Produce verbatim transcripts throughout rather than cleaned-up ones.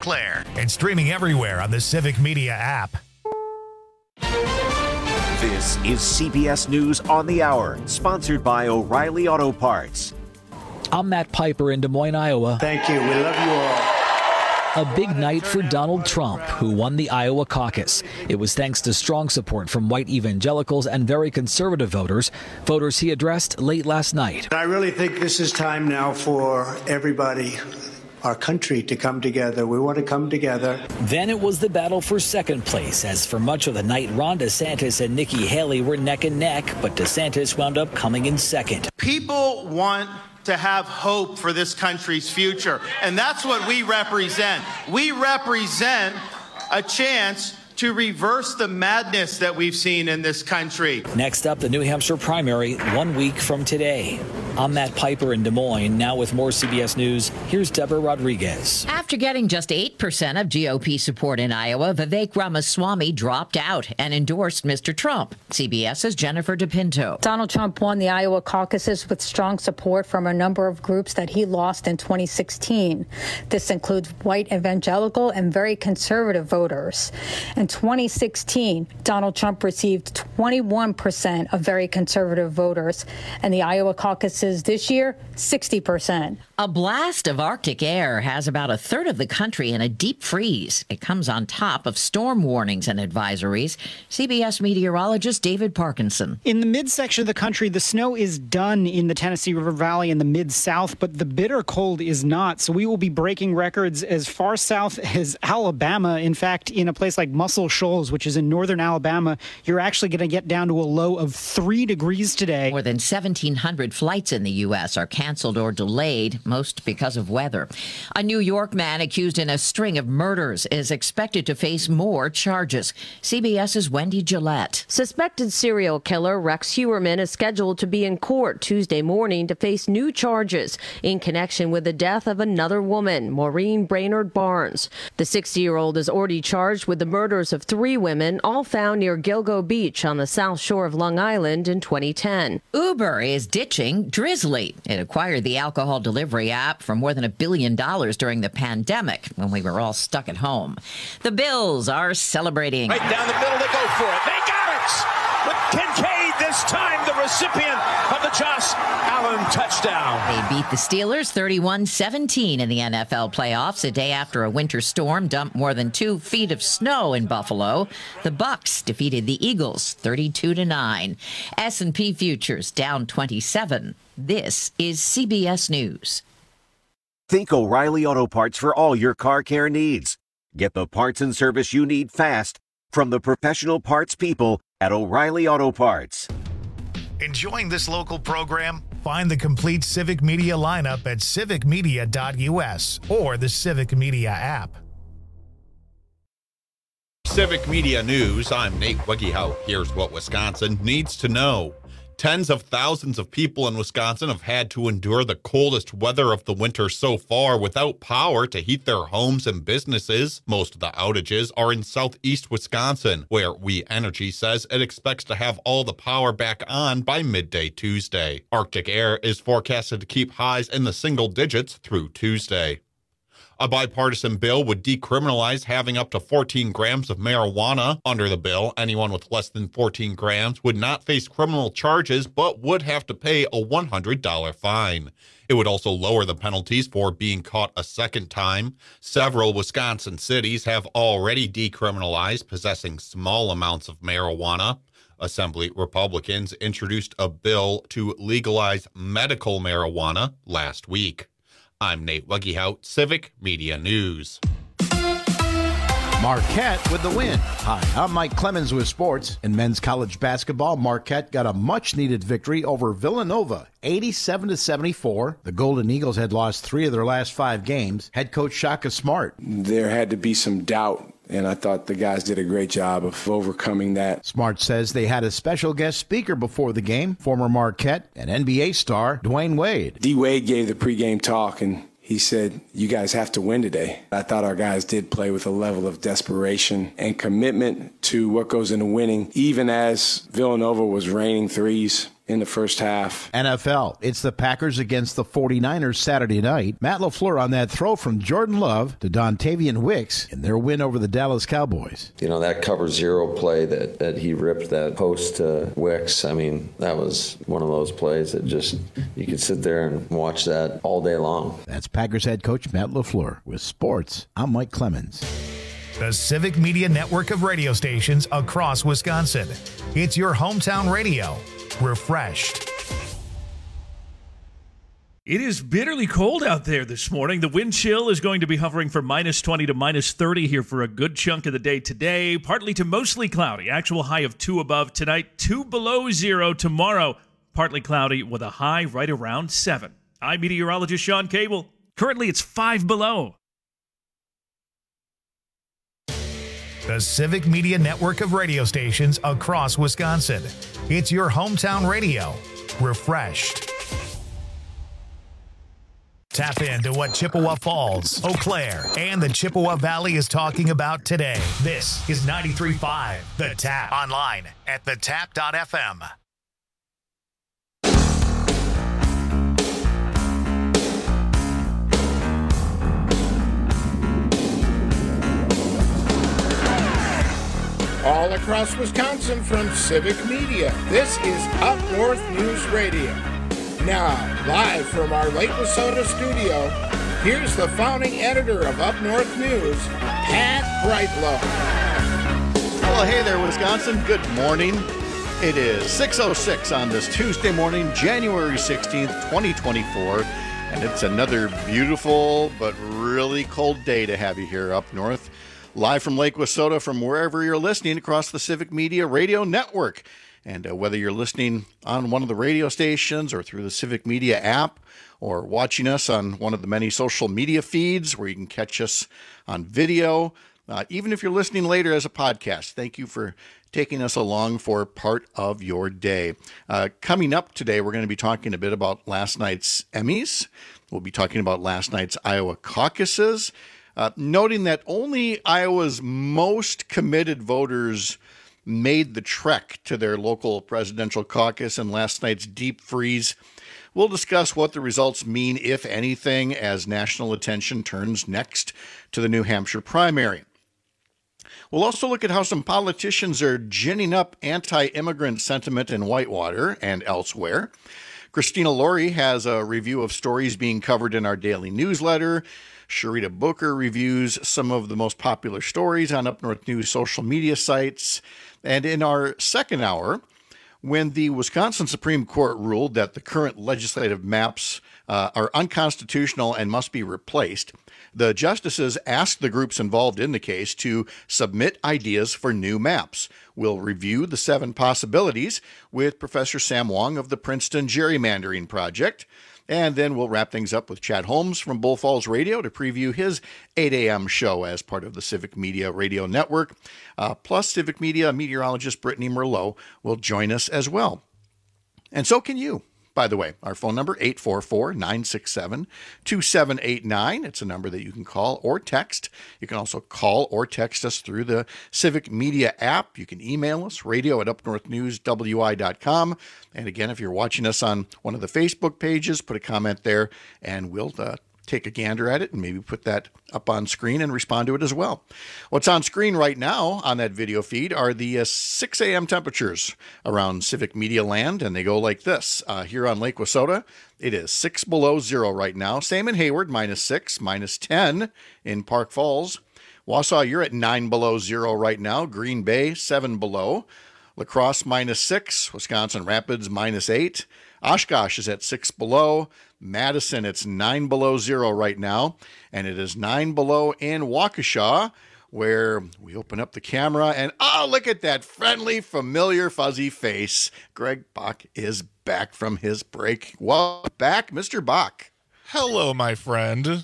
Clair and streaming everywhere on the Civic Media app. This is C B S News on the Hour, sponsored by O'Reilly Auto Parts. I'm Matt Piper in Des Moines, Iowa. Thank you. We love you all. A big night for Donald Trump, who won the Iowa caucus. It was thanks to strong support from white evangelicals and very conservative voters, voters he addressed late last night. I really think this is time now for everybody, our country, to come together. We want to come together. Then it was the battle for second place, as for much of the night, Ron DeSantis and Nikki Haley were neck and neck, but DeSantis wound up coming in second. People want to have hope for this country's future, and that's what we represent. We represent a chance to reverse the madness that we've seen in this country. Next up, the New Hampshire primary, one week from today. I'm Matt Piper in Des Moines. Now with more C B S News, here's Deborah Rodriguez. After getting just eight percent of G O P support in Iowa, Vivek Ramaswamy dropped out and endorsed Mister Trump. CBS's Jennifer DePinto. Donald Trump won the Iowa caucuses with strong support from a number of groups that he lost in twenty sixteen. This includes white evangelical and very conservative voters. In twenty sixteen, Donald Trump received twenty-one percent of very conservative voters, and the Iowa caucuses this year, sixty percent. A blast of Arctic air has about a third of the country in a deep freeze. It comes on top of storm warnings and advisories. C B S meteorologist David Parkinson. In the midsection of the country, the snow is done in the Tennessee River Valley and the mid-south, but the bitter cold is not. So we will be breaking records as far south as Alabama. In fact, in a place like Muscle Shoals, which is in northern Alabama, you're actually going to get down to a low of three degrees today. More than seventeen hundred flights in the U S are canceled or delayed, most because of weather. A New York man accused in a string of murders is expected to face more charges. CBS's Wendy Gillette. Suspected serial killer Rex Heuermann is scheduled to be in court Tuesday morning to face new charges in connection with the death of another woman, Maureen Brainerd Barnes. The sixty-year-old is already charged with the murders of three women, all found near Gilgo Beach on the south shore of Long Island in twenty ten. Uber is ditching Drizzly. It acquired the alcohol delivery app for more than a billion dollars during the pandemic when we were all stuck at home. The Bills are celebrating. Right down the middle, they go for it. They got it! With Kincaid this time, the recipient of the Josh Allen touchdown. They beat the Steelers thirty-one seventeen in the N F L playoffs a day after a winter storm dumped more than two feet of snow in Buffalo. The Bucs defeated the Eagles thirty-two to nine. S and P futures down twenty-seven. This is C B S News. Think O'Reilly Auto Parts for all your car care needs. Get the parts and service you need fast from the professional parts people at O'Reilly Auto Parts. Enjoying this local program? Find the complete Civic Media lineup at civic media dot U S or the Civic Media app. Civic Media News, I'm Nate Wegehout. Here's what Wisconsin needs to know. Tens of thousands of people in Wisconsin have had to endure the coldest weather of the winter so far without power to heat their homes and businesses. Most of the outages are in southeast Wisconsin, where We Energy says it expects to have all the power back on by midday Tuesday. Arctic air is forecasted to keep highs in the single digits through Tuesday. A bipartisan bill would decriminalize having up to fourteen grams of marijuana. Under the bill, anyone with less than fourteen grams would not face criminal charges, but would have to pay a one hundred dollars fine. It would also lower the penalties for being caught a second time. Several Wisconsin cities have already decriminalized possessing small amounts of marijuana. Assembly Republicans introduced a bill to legalize medical marijuana last week. I'm Nate Wegehout, Civic Media News. Marquette with the win. Hi, I'm Mike Clemens with sports. In men's college basketball, Marquette got a much-needed victory over Villanova, eighty-seven to seventy-four. The Golden Eagles had lost three of their last five games. Head coach Shaka Smart. There had to be some doubt, and I thought the guys did a great job of overcoming that. Smart says they had a special guest speaker before the game, former Marquette and N B A star Dwayne Wade. D. Wade gave the pregame talk, and he said, you guys have to win today. I thought our guys did play with a level of desperation and commitment to what goes into winning. Even as Villanova was raining threes, in the first half. N F L, it's the Packers against the forty-niners Saturday night. Matt LaFleur on that throw from Jordan Love to Dontavian Wicks in their win over the Dallas Cowboys. You know, that cover zero play that, that he ripped that post to Wicks, I mean, that was one of those plays that just, you could sit there and watch that all day long. That's Packers head coach Matt LaFleur. With sports, I'm Mike Clemens. The Civic Media network of radio stations across Wisconsin. It's your hometown radio. Refreshed. It is bitterly cold out there this morning. The wind chill is going to be hovering from minus twenty to minus thirty here for a good chunk of the day today. Partly to mostly cloudy. Actual high of two above tonight, two below zero tomorrow. Partly cloudy with a high right around seven. I'm meteorologist Sean Cable. Currently it's five below. The Civic Media network of radio stations across Wisconsin. It's your hometown radio. Refreshed. Tap into what Chippewa Falls, Eau Claire, and the Chippewa Valley is talking about today. This is ninety-three point five The Tap. Online at the tap dot f m. All across Wisconsin from Civic Media, this is Up North News Radio. Now, live from our Lake Wissota studio, here's the founding editor of Up North News, Pat Brightlow. Well, hey there, Wisconsin. Good morning. It is six oh six on this Tuesday morning, January sixteenth, twenty twenty-four, and it's another beautiful but really cold day to have you here up north. Live from Lake Wissota, from wherever you're listening across the Civic Media Radio Network. And uh, whether you're listening on one of the radio stations or through the Civic Media app or watching us on one of the many social media feeds where you can catch us on video, uh, even if you're listening later as a podcast, thank you for taking us along for part of your day. Uh, coming up today, we're going to be talking a bit about last night's Emmys. We'll be talking about last night's Iowa caucuses. Uh, noting that only Iowa's most committed voters made the trek to their local presidential caucus in last night's deep freeze. We'll discuss what the results mean, if anything, as national attention turns next to the New Hampshire primary. We'll also look at how some politicians are ginning up anti-immigrant sentiment in Whitewater and elsewhere. Christina Laurie has a review of stories being covered in our daily newsletter. Sharita Booker reviews some of the most popular stories on Up North News social media sites. And in our second hour, when the Wisconsin Supreme Court ruled that the current legislative maps uh, are unconstitutional and must be replaced, the justices asked the groups involved in the case to submit ideas for new maps. We'll review the seven possibilities with Professor Sam Wong of the Princeton Gerrymandering Project. And then we'll wrap things up with Chad Holmes from Bull Falls Radio to preview his eight a.m. show as part of the Civic Media Radio Network. Uh, plus, Civic Media meteorologist Brittany Merlot will join us as well. And so can you. By the way, our phone number, eight four four, nine six seven, two seven eight nine. It's a number that you can call or text. You can also call or text us through the Civic Media app. You can email us, radio at up north news w i dot com. And again, if you're watching us on one of the Facebook pages, put a comment there, and we'll uh, take a gander at it and maybe put that up on screen and respond to it as well. What's on screen right now on that video feed are the uh, six a.m. temperatures around Civic Media land, and they go like this. Uh, here on Lake Wissota, it is six below zero right now. Same in Hayward, minus six, minus ten in Park Falls. Wausau, you're at nine below zero right now. Green Bay, seven below. La Crosse, minus six. Wisconsin Rapids, minus eight. Oshkosh is at six below. Madison, it's nine below zero right now. And it is nine below in Waukesha, where we open up the camera and, oh, look at that friendly, familiar, fuzzy face. Greg Bach is back from his break. Welcome back, Mister Bach. Hello, my friend.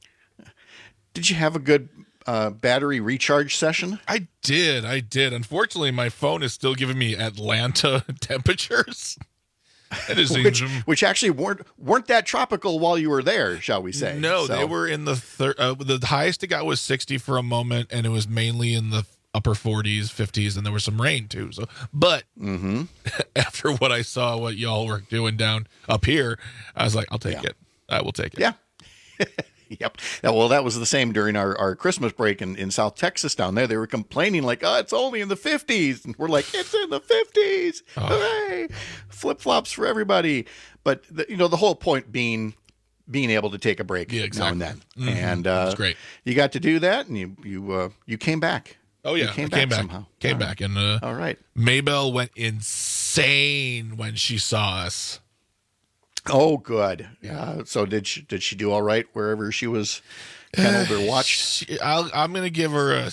Did you have a good uh, battery recharge session? I did. I did. Unfortunately, my phone is still giving me Atlanta temperatures. That is which, which actually weren't weren't that tropical while you were there, shall we say? No, so. They were in the thir- uh, the highest it got was sixty for a moment, and it was mainly in the upper forties, fifties, and there was some rain too. So, but mm-hmm. after what I saw, what y'all were doing down up here, I was like, I'll take yeah. it. I will take it. Yeah. Yep. Well, that was the same during our, our Christmas break in, in South Texas down there. They were complaining like, oh, it's only in the fifties. And we're like, it's in the fifties. Oh. Hooray. Flip-flops for everybody. But, the, you know, the whole point being being able to take a break yeah, exactly. now and then. Mm-hmm. And uh, that's great. You got to do that, and you you uh, you came back. Oh, yeah. You came, I back came back somehow. Came All back. right. And uh, All right. Maybell went insane when she saw us. Oh, good. Uh, so did she, did she do all right wherever she was kenneled or watched? She, I'll, I'm going to give her a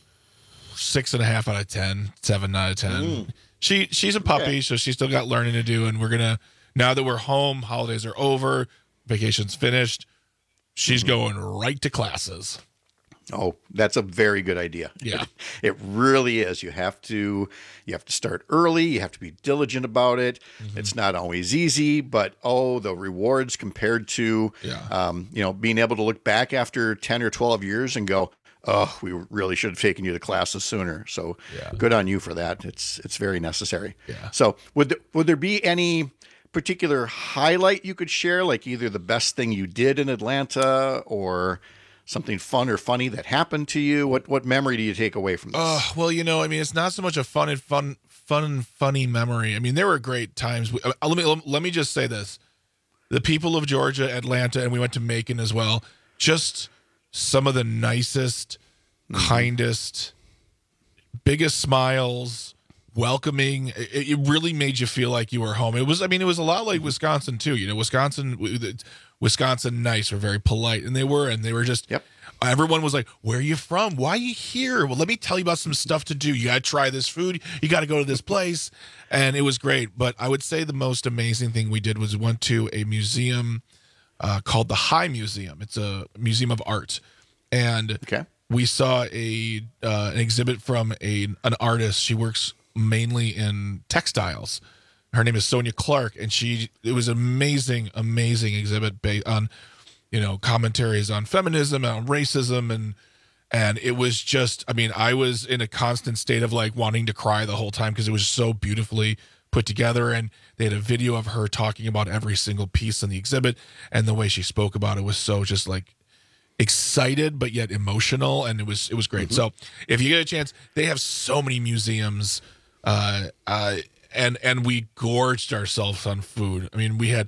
six and a half out of ten, seven out of ten. Mm. She she's a puppy, okay. so she's still got learning to do. And we're gonna now that we're home, holidays are over, vacation's finished. She's mm-hmm. going right to classes. Oh, that's a very good idea. Yeah. It, it really is. You have to you have to start early. You have to be diligent about it. Mm-hmm. It's not always easy, but oh, the rewards compared to yeah. um, you know, being able to look back after ten or twelve years and go, oh, we really should have taken you to classes sooner. So yeah. good on you for that. It's it's very necessary. Yeah. So would there, would there be any particular highlight you could share, like either the best thing you did in Atlanta or something fun or funny that happened to you? What what memory do you take away from this? Uh, well, you know, I mean, it's not so much a fun and fun, fun and funny memory. I mean, there were great times. Uh, let me let me just say this: the people of Georgia, Atlanta, and we went to Macon as well. Just some of the nicest, mm-hmm. kindest, biggest smiles, welcoming. It, it really made you feel like you were home. It was, I mean, it was a lot like Wisconsin too. You know, Wisconsin. Wisconsin nice or very polite, and they were, and they were just, yep. everyone was like, where are you from? Why are you here? Well, let me tell you about some stuff to do. You got to try this food. You got to go to this place. And it was great. But I would say the most amazing thing we did was we went to a museum uh, called the High Museum. It's a museum of art. And okay. we saw a uh, an exhibit from a an artist. She works mainly in textiles. Her name is Sonia Clark, and she it was an amazing, amazing exhibit based on, you know, commentaries on feminism and on racism, and and it was just, I mean, I was in a constant state of like wanting to cry the whole time because it was so beautifully put together, and they had a video of her talking about every single piece in the exhibit, and the way she spoke about it was so just like excited but yet emotional, and it was it was great. Mm-hmm. So if you get a chance, they have so many museums. Uh, uh, And and we gorged ourselves on food. I mean, we had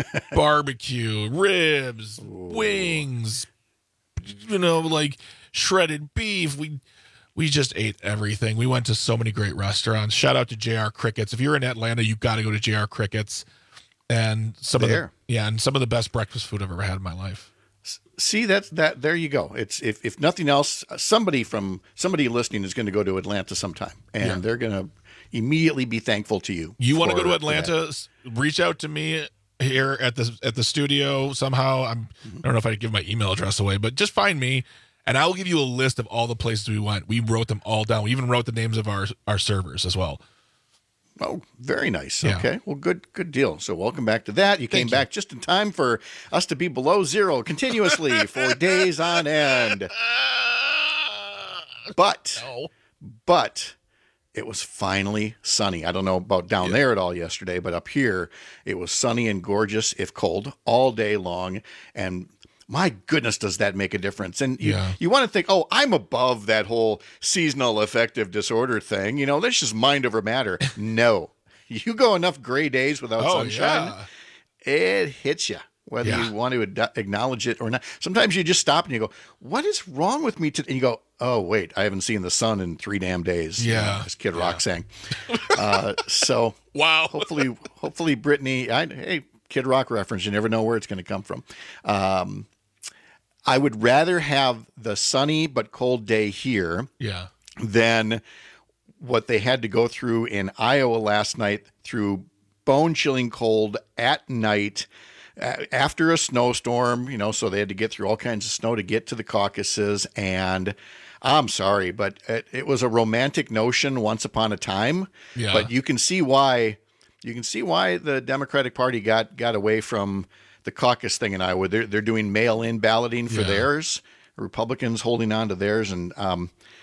barbecue, ribs, Ooh. wings, you know, like shredded beef. We we just ate everything. We went to so many great restaurants. Shout out to J R Crickets. If you're in Atlanta, you've got to go to J R Crickets. And some there. of the yeah, and some of the best breakfast food I've ever had in my life. See, that's that. There you go. It's if if nothing else, somebody from somebody listening is going to go to Atlanta sometime, and yeah. they're going to immediately be thankful to you. You want to go to Atlanta? Reach out to me here at the at the studio somehow. I'm I don't know if I can give my email address away, but just find me, and I'll give you a list of all the places we went. We wrote them all down. We even wrote the names of our our servers as well. Oh, very nice. Yeah. Okay. Well, good, good deal. So welcome back to that. You came Thank back you. just in time for us to be below zero continuously for days on end. But, no. but it was finally sunny. I don't know about down yeah. there at all yesterday, but up here it was sunny and gorgeous, if cold, all day long. And my goodness, does that make a difference? And you, yeah. you want to think, oh, I'm above that whole seasonal affective disorder thing. You know, that's just mind over matter. No. You go enough gray days without oh, sunshine, yeah. it hits you, whether yeah. you want to ad- acknowledge it or not. Sometimes you just stop and you go, what is wrong with me today? And you go, oh, wait, I haven't seen the sun in three damn days. Yeah. You know, as Kid yeah. Rock sang. uh, so wow. hopefully, hopefully Brittany, I, hey, Kid Rock reference, you never know where it's going to come from. Um, I would rather have the sunny but cold day here yeah. than what they had to go through in Iowa last night through bone-chilling cold at night uh, after a snowstorm, you know, so they had to get through all kinds of snow to get to the caucuses. And I'm sorry, but it, it was a romantic notion once upon a time. Yeah. But you can see why you can see why the Democratic Party got got away from the caucus thing in Iowa. They're, they're doing mail-in balloting for yeah. theirs. Republicans holding on to theirs. And um,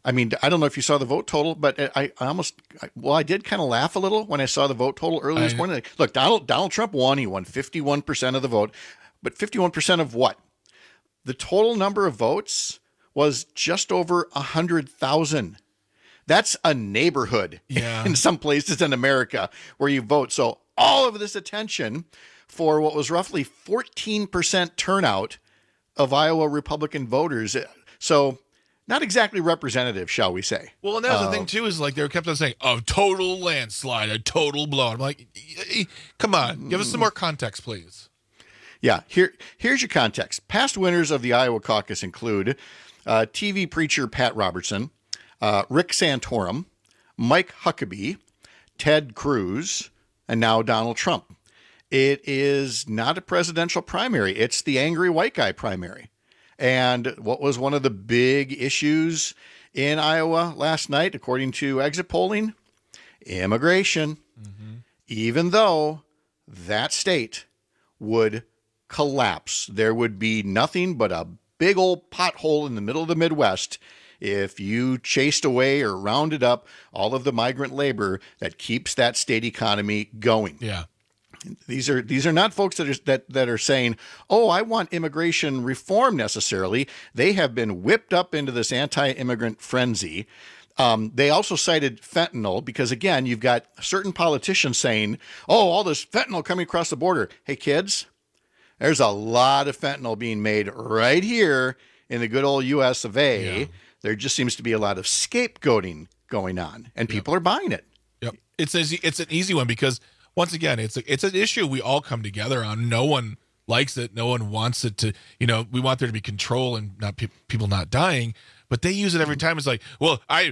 I mean, I don't know if you saw the vote total, but I, I almost, well, I did kind of laugh a little when I saw the vote total early this morning. Look, Donald Donald Trump won. He won fifty-one percent of the vote, but fifty-one percent of what? The total number of votes was just over one hundred thousand. That's a neighborhood yeah. in some places in America where you vote. So all of this attention for what was roughly fourteen percent turnout of Iowa Republican voters. So not exactly representative, shall we say. Well, and that's uh, the thing, too, is like they kept on saying, a total landslide, a total blow. I'm like, come on, give us some more context, please. Yeah, here, here's your context. Past winners of the Iowa caucus include uh, T V preacher Pat Robertson, uh, Rick Santorum, Mike Huckabee, Ted Cruz, and now Donald Trump. It is not a presidential primary. It's the angry white guy primary. And what was one of the big issues in Iowa last night, according to exit polling? Immigration. Mm-hmm. Even though that state would collapse. There would be nothing but a big old pothole in the middle of the Midwest if you chased away or rounded up all of the migrant labor that keeps that state economy going. Yeah. These are these are not folks that are that, that are saying, oh, I want immigration reform necessarily. They have been whipped up into this anti-immigrant frenzy. Um, they also cited fentanyl because, again, you've got certain politicians saying, oh, all this fentanyl coming across the border. Hey, kids, there's a lot of fentanyl being made right here in the good old U S of A. Yeah. There just seems to be a lot of scapegoating going on, and people yep. are buying it. Yep. It's a, it's an easy one because, once again, it's a, it's an issue we all come together on. No one likes it. No one wants it to, you know, we want there to be control and not pe- people not dying, but they use it every time. It's like, well, I,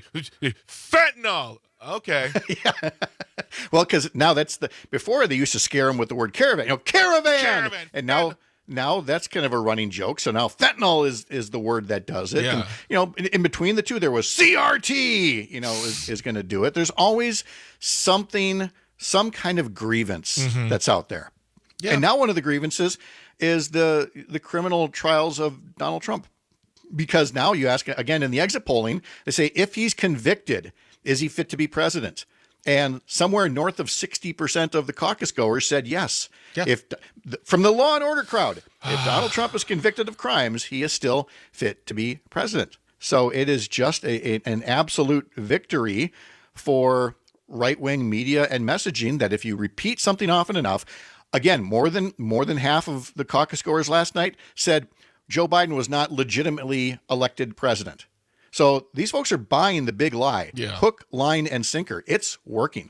fentanyl. Okay. yeah. Well, because now that's the, before they used to scare them with the word caravan, you know, caravan. caravan and now, fentanyl. now that's kind of a running joke. So now fentanyl is, is the word that does it. Yeah. And, you know, in, in between the two, there was C R T, you know, is, is going to do it. There's always something, some kind of grievance mm-hmm. that's out there. Yeah. And now one of the grievances is the the criminal trials of Donald Trump. Because now you ask, again, in the exit polling, they say, if he's convicted, is he fit to be president? And somewhere north of sixty percent of the caucus goers said yes. Yeah. If from the Law and Order crowd, if Donald Trump is convicted of crimes, he is still fit to be president. So it is just a, a, an absolute victory for right-wing media and messaging that if you repeat something often enough, again, more than more than half of the caucus goers last night said Joe Biden was not legitimately elected president. So these folks are buying the big lie, yeah. hook, line, and sinker. It's working.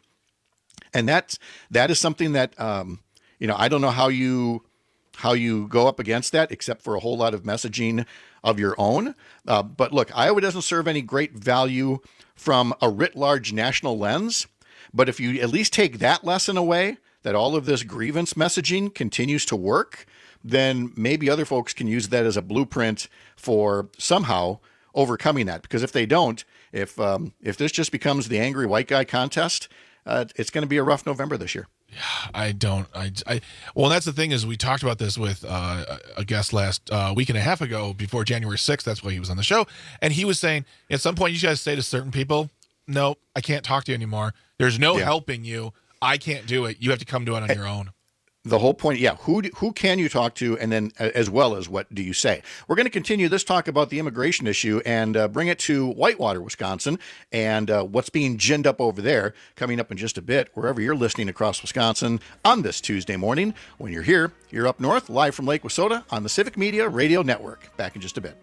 And that's, that is something that, um, you know, I don't know how you, how you go up against that, except for a whole lot of messaging of your own. Uh, but look, Iowa doesn't serve any great value from a writ large national lens. But if you at least take that lesson away, that all of this grievance messaging continues to work, then maybe other folks can use that as a blueprint for somehow overcoming that. Because if they don't, if um, if this just becomes the angry white guy contest, uh, it's going to be a rough November this year. Yeah, I don't. I, I well, that's the thing is we talked about this with uh, a guest last uh, week and a half ago before January sixth. That's why he was on the show, and he was saying at some point you guys say to certain people, "No, I can't talk to you anymore. There's no yeah. helping you. I can't do it. You have to come to it on your own." The whole point, yeah, who do, who can you talk to, and then uh, as well as what do you say? We're going to continue this talk about the immigration issue and uh, bring it to Whitewater, Wisconsin, and uh, what's being ginned up over there coming up in just a bit, wherever you're listening across Wisconsin on this Tuesday morning. When you're here, you're up north, live from Lake Wissota on the Civic Media Radio Network. Back in just a bit.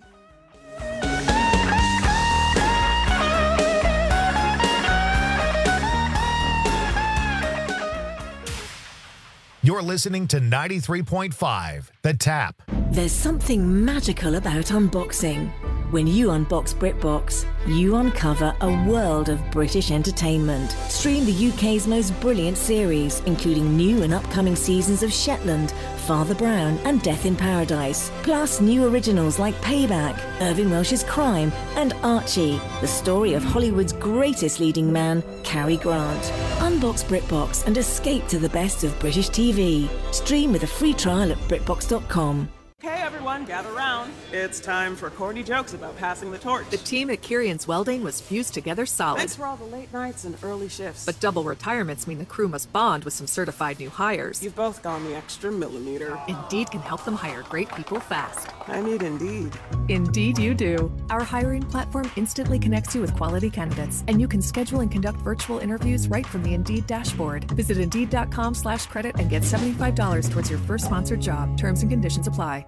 You're listening to ninety-three point five, The Tap. There's something magical about unboxing. When you unbox BritBox, you uncover a world of British entertainment. Stream the U K's most brilliant series, including new and upcoming seasons of Shetland, Father Brown, and Death in Paradise. Plus new originals like Payback, Irving Welsh's Crime, and Archie, the story of Hollywood's greatest leading man, Cary Grant. Unbox BritBox and escape to the best of British T V. Stream with a free trial at BritBox dot com. Okay, everyone, gather round. It's time for corny jokes about passing the torch. The team at Kirian's Welding was fused together solid. Thanks for all the late nights and early shifts. But double retirements mean the crew must bond with some certified new hires. You've both gone the extra millimeter. Indeed can help them hire great people fast. I need Indeed. Indeed you do. Our hiring platform instantly connects you with quality candidates, and you can schedule and conduct virtual interviews right from the Indeed dashboard. Visit Indeed.com slash credit and get seventy-five dollars towards your first sponsored job. Terms and conditions apply.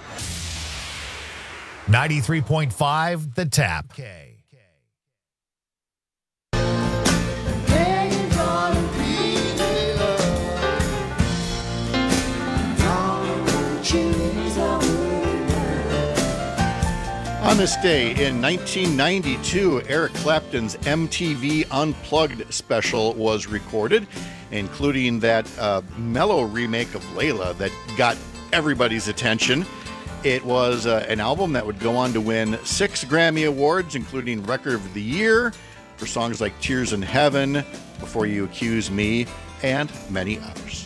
ninety-three point five The Tap. Okay. On this day in nineteen ninety-two, Eric Clapton's M T V Unplugged special was recorded, including that uh, mellow remake of Layla that got everybody's attention. It was uh, an album that would go on to win six Grammy Awards, including Record of the Year for songs like Tears in Heaven, Before You Accuse Me, and many others.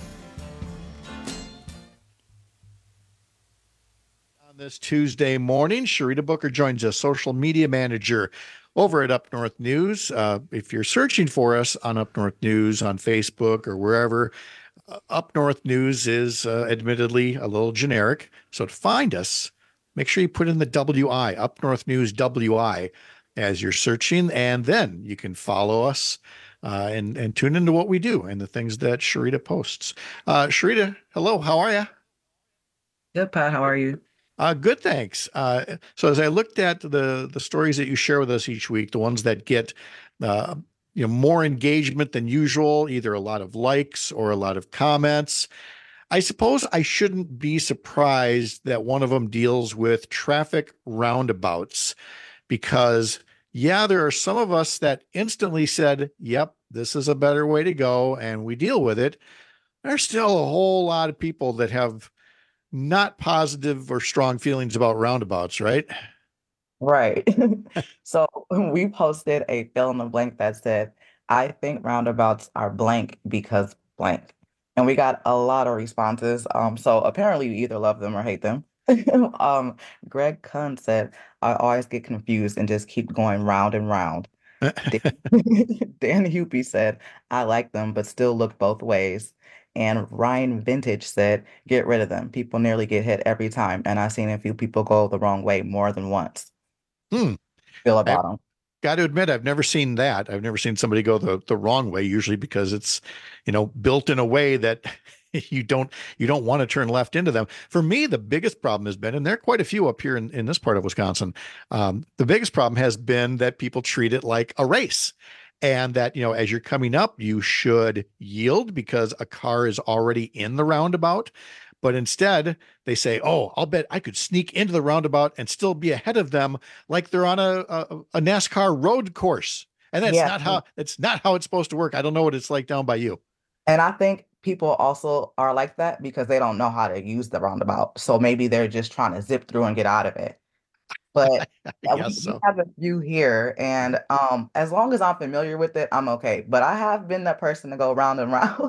This Tuesday morning, Sharita Booker joins us, social media manager over at Up North News. Uh, if you're searching for us on Up North News on Facebook or wherever, uh, Up North News is uh, admittedly a little generic. So to find us, make sure you put in the W I, Up North News W I, as you're searching, and then you can follow us uh, and, and tune into what we do and the things that Sharita posts. Uh, Sharita, hello, how are you? Good, Pat, how are you? Uh, good, thanks. Uh, so as I looked at the the stories that you share with us each week, the ones that get uh, you know more engagement than usual, either a lot of likes or a lot of comments, I suppose I shouldn't be surprised that one of them deals with traffic roundabouts, because yeah, there are some of us that instantly said, "Yep, this is a better way to go," and we deal with it. There's still a whole lot of people that have not positive or strong feelings about roundabouts, right? Right. So we posted a fill in the blank that said, I think roundabouts are blank because blank. And we got a lot of responses. Um, so apparently you either love them or hate them. um, Greg Kunn said, I always get confused and just keep going round and round. Dan, Dan Hupy said, I like them, but still look both ways. And Ryan Vintage said, get rid of them. People nearly get hit every time. And I've seen a few people go the wrong way more than once. Hmm. Feel about them. Got to admit, I've never seen that. I've never seen somebody go the, the wrong way, usually because it's, you know, built in a way that you don't you don't want to turn left into them. For me, the biggest problem has been, and there are quite a few up here in, in this part of Wisconsin, um, the biggest problem has been that people treat it like a race. And that, you know, as you're coming up, you should yield because a car is already in the roundabout. But instead, they say, oh, I'll bet I could sneak into the roundabout and still be ahead of them like they're on a, a, a NASCAR road course. And that's Yeah. not how it's not how it's supposed to work. I don't know what it's like down by you. And I think people also are like that because they don't know how to use the roundabout. So maybe they're just trying to zip through and get out of it. But I we, guess so. we have a few here, and um, as long as I'm familiar with it, I'm okay. But I have been that person to go round and round.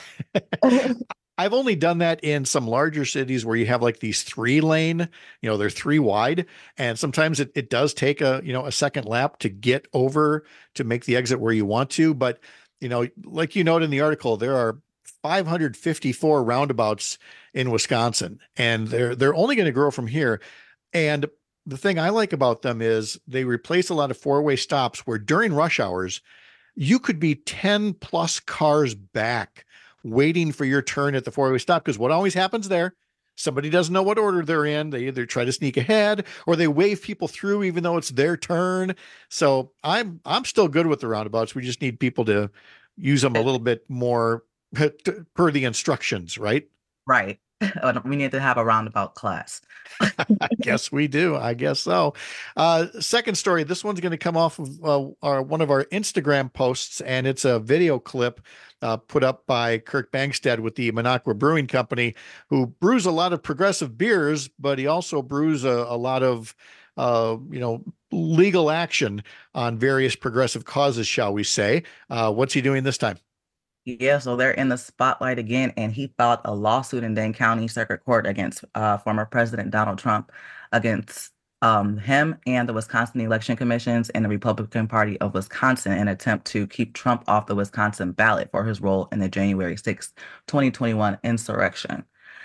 I've only done that in some larger cities where you have like these three lane, you know, they're three wide. And sometimes it, it does take a, you know, a second lap to get over to make the exit where you want to. But, you know, like you note in the article, there are five hundred fifty-four roundabouts in Wisconsin, and they're, they're only going to grow from here. And the thing I like about them is they replace a lot of four-way stops where during rush hours, you could be ten plus cars back waiting for your turn at the four-way stop. Because what always happens there, somebody doesn't know what order they're in. They either try to sneak ahead or they wave people through even though it's their turn. So I'm I'm still good with the roundabouts. We just need people to use them a little bit more per the instructions, right? Right. We need to have a roundabout class. I guess we do. I guess so. Uh, second story. This one's going to come off of uh, our, one of our Instagram posts, and it's a video clip uh, put up by Kirk Bangstad with the Minocqua Brewing Company, who brews a lot of progressive beers, but he also brews a, a lot of, uh, you know, legal action on various progressive causes, shall we say. Uh, what's he doing this time? Yeah, so they're in the spotlight again, and he filed a lawsuit in Dane County Circuit Court against uh, former President Donald Trump, against um, him and the Wisconsin Election Commissions and the Republican Party of Wisconsin in an attempt to keep Trump off the Wisconsin ballot for his role in the January sixth, twenty twenty-one insurrection.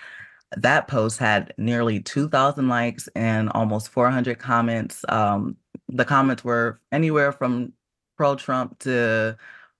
That post had nearly two thousand likes and almost four hundred comments. Um, the comments were anywhere from pro-Trump to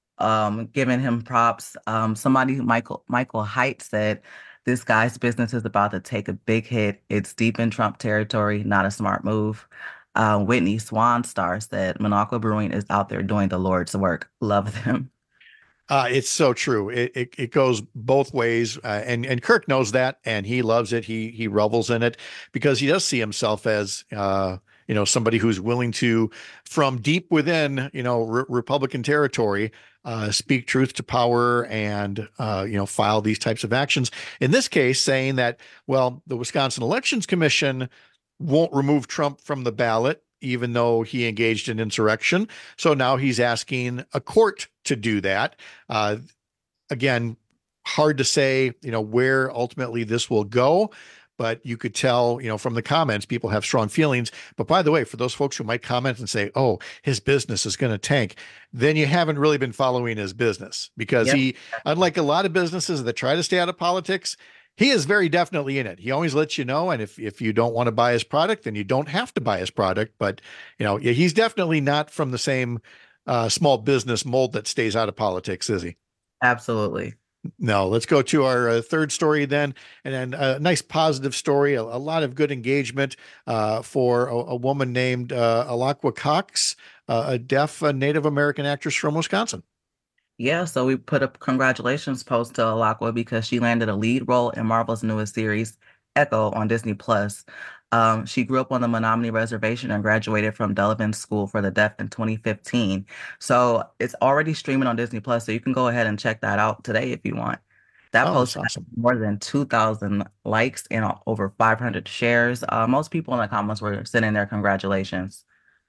um, giving him props. Um, somebody, Michael Michael Haidt, said, "This guy's business is about to take a big hit. It's deep in Trump territory, not a smart move." Uh, Whitney Swanstar said, "Minocqua Brewing is out there doing the Lord's work. Love them." Uh, it's so true. It, it it goes both ways, uh, and and Kirk knows that, and he loves it. He he revels in it because he does see himself as uh, you know, somebody who's willing to, from deep within, you know, re- Republican territory, uh, speak truth to power and uh, you know, file these types of actions. In this case, saying that, well, the Wisconsin Elections Commission won't remove Trump from the ballot, even though he engaged in insurrection. So now he's asking a court to do that. Uh, again, hard to say, you know, where ultimately this will go, but you could tell, you know, from the comments, people have strong feelings. But by the way, for those folks who might comment and say, oh, his business is going to tank, then you haven't really been following his business, because yep. he, unlike a lot of businesses that try to stay out of politics, he is very definitely in it. He always lets you know. And if, if you don't want to buy his product, then you don't have to buy his product. But, you know, he's definitely not from the same uh, small business mold that stays out of politics, is he? Absolutely. No, let's go to our uh, third story then. And then a nice positive story, a, a lot of good engagement uh, for a, a woman named uh, Alaqua Cox, uh, a deaf uh, Native American actress from Wisconsin. Yeah, so we put a congratulations post to Alaqua because she landed a lead role in Marvel's newest series, Echo, on Disney Plus. Um, she grew up on the Menominee Reservation and graduated from Delavan School for the Deaf in twenty fifteen. So it's already streaming on Disney Plus, so you can go ahead and check that out today if you want. That oh, post has awesome. more than two thousand likes and over five hundred shares. Uh, most people in the comments were sending their congratulations.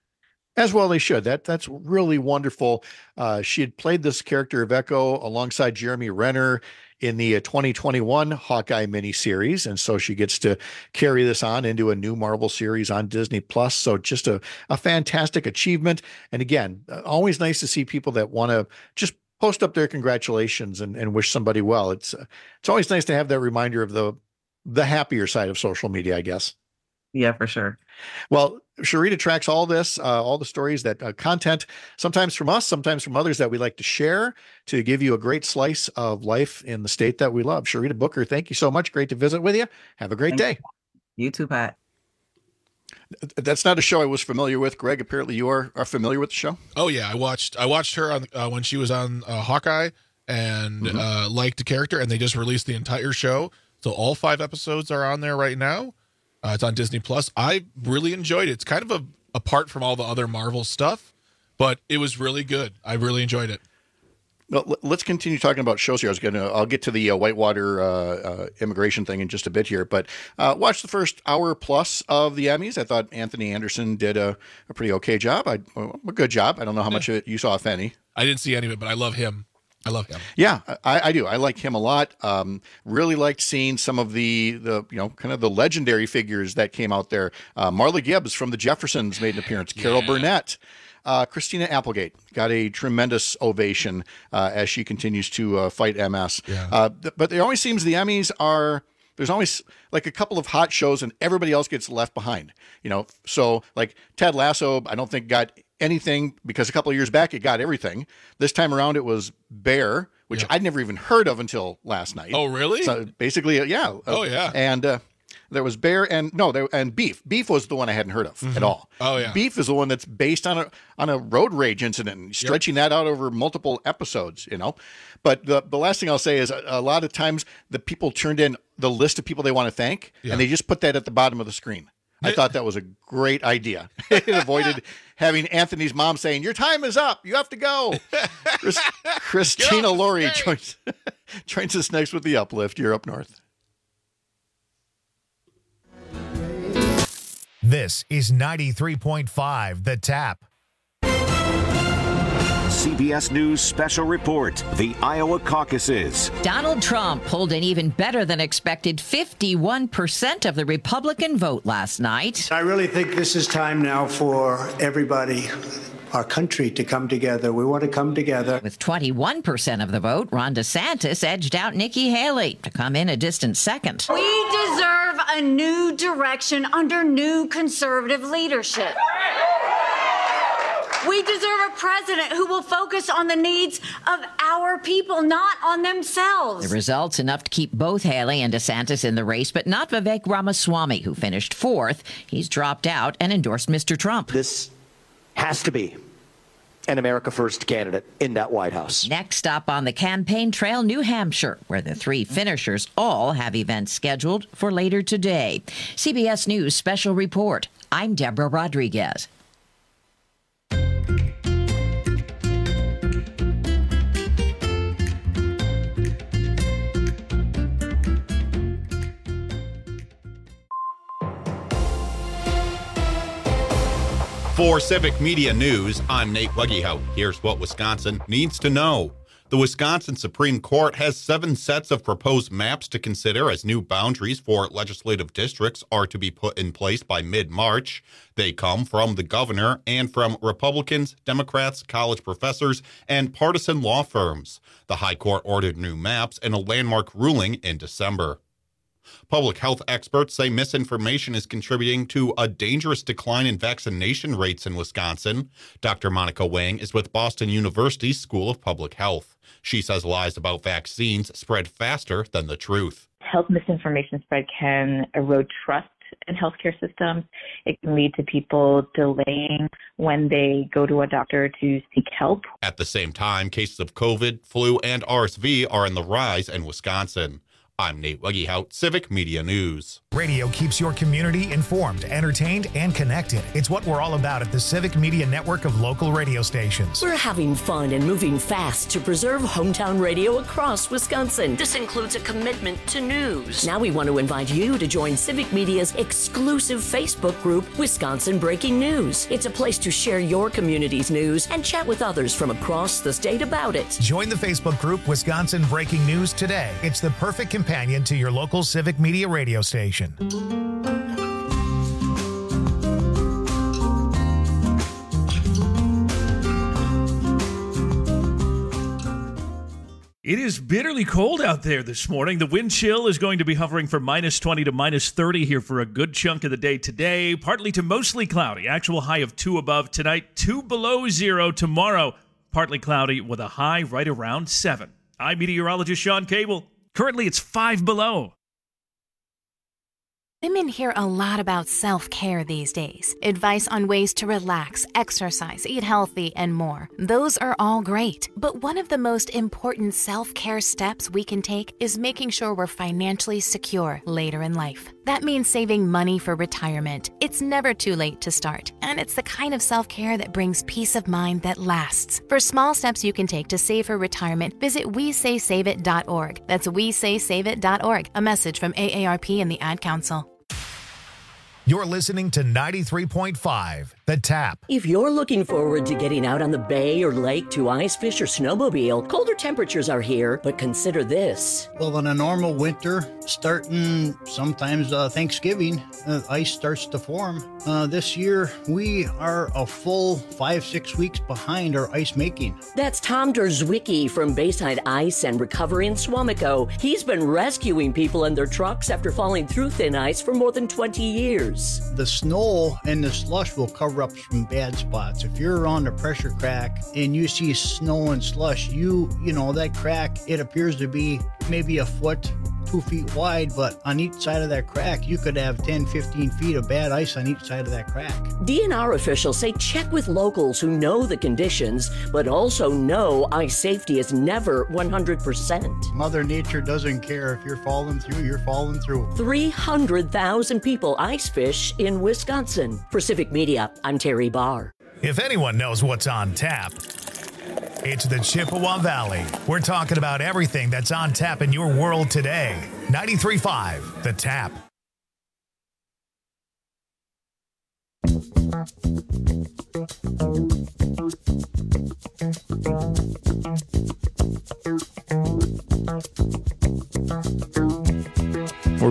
As well they should. That That's really wonderful. Uh, she had played this character of Echo alongside Jeremy Renner in the twenty twenty-one Hawkeye miniseries. And so she gets to carry this on into a new Marvel series on Disney Plus. So just a, a fantastic achievement. And again, always nice to see people that want to just post up their congratulations and, and wish somebody well. It's uh, it's always nice to have that reminder of the the happier side of social media, I guess. Yeah, for sure. Well, Sharita tracks all this, uh, all the stories, that uh, content, sometimes from us, sometimes from others that we like to share to give you a great slice of life in the state that we love. Sharita Booker, thank you so much. Great to visit with you. Have a great Thank day. You. you too, Pat. That's not a show I was familiar with. Greg, apparently you are, are familiar with the show. Oh yeah. I watched, I watched her on uh, when she was on uh, Hawkeye and mm-hmm. uh, liked the character, and they just released the entire show. So all five episodes are on there right now. Uh, it's on Disney Plus. I really enjoyed it. It's kind of a apart from all the other Marvel stuff, but it was really good. I really enjoyed it. Well, let's continue talking about shows here. I was gonna, I'll get to the uh, Whitewater uh, uh, immigration thing in just a bit here, but uh, watch the first hour plus of the Emmys. I thought Anthony Anderson did a, a pretty okay job. I, a good job. I don't know how much you saw, if any. I didn't see any of it, but I love him. I love him. Yeah, I, I do. I like him a lot. Um, really liked seeing some of the, the, you know, kind of the legendary figures that came out there. Uh, Marla Gibbs from The Jeffersons made an appearance. Yeah. Carol Burnett. Uh, Christina Applegate got a tremendous ovation uh, as she continues to uh, fight M S. Yeah. Uh, th- but it always seems the Emmys are, there's always like a couple of hot shows and everybody else gets left behind. You know, so like Ted Lasso, I don't think got anything because a couple of years back it got everything. This time around it was Bear, which yeah. I'd never even heard of until last night. Oh, really? So basically, yeah. Oh, yeah. And uh, there was Bear and no, there and Beef. Beef was the one I hadn't heard of mm-hmm. at all. Oh, yeah. Beef is the one that's based on a on a road rage incident, stretching yep. that out over multiple episodes. You know, but the the last thing I'll say is a, a lot of times the people turned in the list of people they want to thank, yeah. and they just put that at the bottom of the screen. I thought that was a great idea. It avoided having Anthony's mom saying, "Your time is up. You have to go." Chris, Christina Laurie joins, joins us next with the Uplift. You're up north. This is ninety-three point five The Tap. C B S News special report, the Iowa caucuses. Donald Trump pulled an even better than expected fifty-one percent of the Republican vote last night. I really think this is time now for everybody, our country, to come together. We want to come together. With twenty-one percent of the vote, Ron DeSantis edged out Nikki Haley to come in a distant second. We deserve a new direction under new conservative leadership. We deserve a president who will focus on the needs of our people, not on themselves. The results enough to keep both Haley and DeSantis in the race, but not Vivek Ramaswamy, who finished fourth. He's dropped out and endorsed Mister Trump. This has to be an America First candidate in that White House. Next stop on the campaign trail, New Hampshire, where the three finishers all have events scheduled for later today. C B S News special report. I'm Deborah Rodriguez. For Civic Media News, I'm Nate Weggehout. Here's what Wisconsin needs to know. The Wisconsin Supreme Court has seven sets of proposed maps to consider as new boundaries for legislative districts are to be put in place by mid-March. They come from the governor and from Republicans, Democrats, college professors, and partisan law firms. The High Court ordered new maps in a landmark ruling in December. Public health experts say misinformation is contributing to a dangerous decline in vaccination rates in Wisconsin. Doctor Monica Wang is with Boston University's School of Public Health. She says lies about vaccines spread faster than the truth. Health misinformation spread can erode trust in healthcare systems. It can lead to people delaying when they go to a doctor to seek help. At the same time, cases of COVID, flu, and R S V are in the rise in Wisconsin. I'm Nate Weggehout, Civic Media News. Radio keeps your community informed, entertained, and connected. It's what we're all about at the Civic Media Network of local radio stations. We're having fun and moving fast to preserve hometown radio across Wisconsin. This includes a commitment to news. Now we want to invite you to join Civic Media's exclusive Facebook group, Wisconsin Breaking News. It's a place to share your community's news and chat with others from across the state about it. Join the Facebook group, Wisconsin Breaking News, today. It's the perfect companion to your local Civic Media radio station. It is bitterly cold out there this morning. The wind chill is going to be hovering from minus twenty to minus thirty here for a good chunk of the day today. Partly to mostly cloudy. Actual high of two above tonight, two below zero tomorrow. Partly cloudy with a high right around seven. I'm meteorologist Sean Cable. Currently, it's five below. Women hear a lot about self-care these days. Advice on ways to relax, exercise, eat healthy, and more. Those are all great. But one of the most important self-care steps we can take is making sure we're financially secure later in life. That means saving money for retirement. It's never too late to start, and it's the kind of self-care that brings peace of mind that lasts. For small steps you can take to save for retirement, visit we say save it dot org. That's we say save it dot org. A message from A A R P and the Ad Council. You're listening to ninety-three point five, The Tap. If you're looking forward to getting out on the bay or lake to ice fish or snowmobile, colder temperatures are here, but consider this. Well, in a normal winter, starting sometimes uh, Thanksgiving, uh, ice starts to form. Uh, this year, we are a full five, six weeks behind our ice making. That's Tom Derzwicki from Bayside Ice and Recovery in Swamico. He's been rescuing people and their trucks after falling through thin ice for more than twenty years. The snow and the slush will cover up some bad spots. If you're around a pressure crack and you see snow and slush, you, you know, that crack, it appears to be maybe a foot, two feet wide, but on each side of that crack, you could have ten, fifteen feet of bad ice on each side of that crack. D N R officials say check with locals who know the conditions, but also know ice safety is never one hundred percent. Mother Nature doesn't care. If you're falling through, you're falling through. three hundred thousand people ice fish in Wisconsin. For Civic Media, I'm Terry Barr. If anyone knows what's on tap, it's the Chippewa Valley. We're talking about everything that's on tap in your world today. ninety-three point five, The Tap.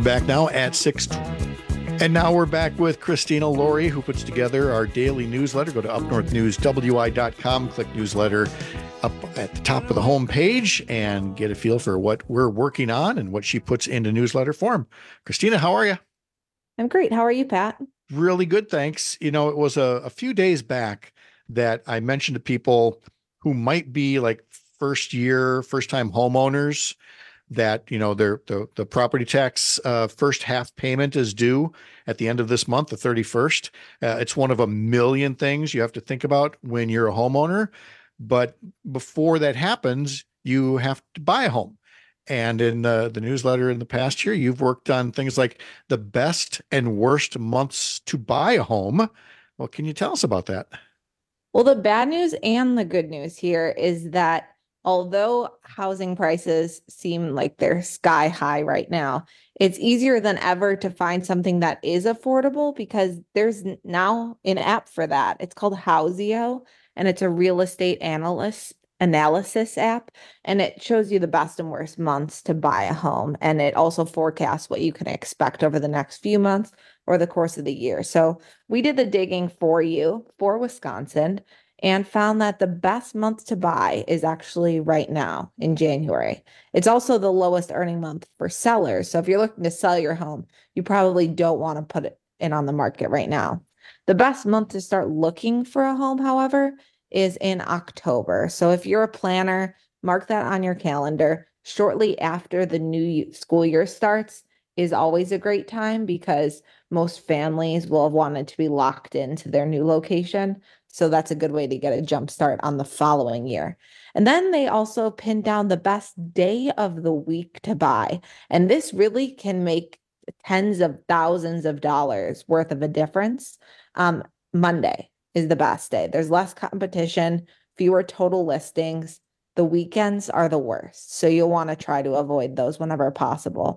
back now at six. And now we're back with Christina Laurie, who puts together our daily newsletter. Go to up north news w i dot com, click newsletter up at the top of the home page, and get a feel for what we're working on and what she puts into newsletter form. Christina, how are you? I'm great. How are you, Pat? Really good, thanks. You know, it was a, a few days back that I mentioned to people who might be like first year, first time homeowners that, you know, their the, the property tax uh, first half payment is due at the end of this month, the thirty-first. Uh, it's one of a million things you have to think about when you're a homeowner. But before that happens, you have to buy a home. And in the, the newsletter in the past year, you've worked on things like the best and worst months to buy a home. What can you tell us about that? Well, the bad news and the good news here is that although housing prices seem like they're sky high right now, it's easier than ever to find something that is affordable because there's now an app for that. It's called Houseo, and it's a real estate analyst analysis app, and it shows you the best and worst months to buy a home. And it also forecasts what you can expect over the next few months or the course of the year. So we did the digging for you for Wisconsin and found that the best month to buy is actually right now in January. It's also the lowest earning month for sellers. So if you're looking to sell your home, you probably don't want to put it in on the market right now. The best month to start looking for a home, however, is in October. So if you're a planner, mark that on your calendar. Shortly after the new school year starts is always a great time because most families will have wanted to be locked into their new location. So that's a good way to get a jump start on the following year. And then they also pin down the best day of the week to buy. And this really can make tens of thousands of dollars worth of a difference. Um, Monday is the best day. There's less competition, fewer total listings. The weekends are the worst. So you'll want to try to avoid those whenever possible.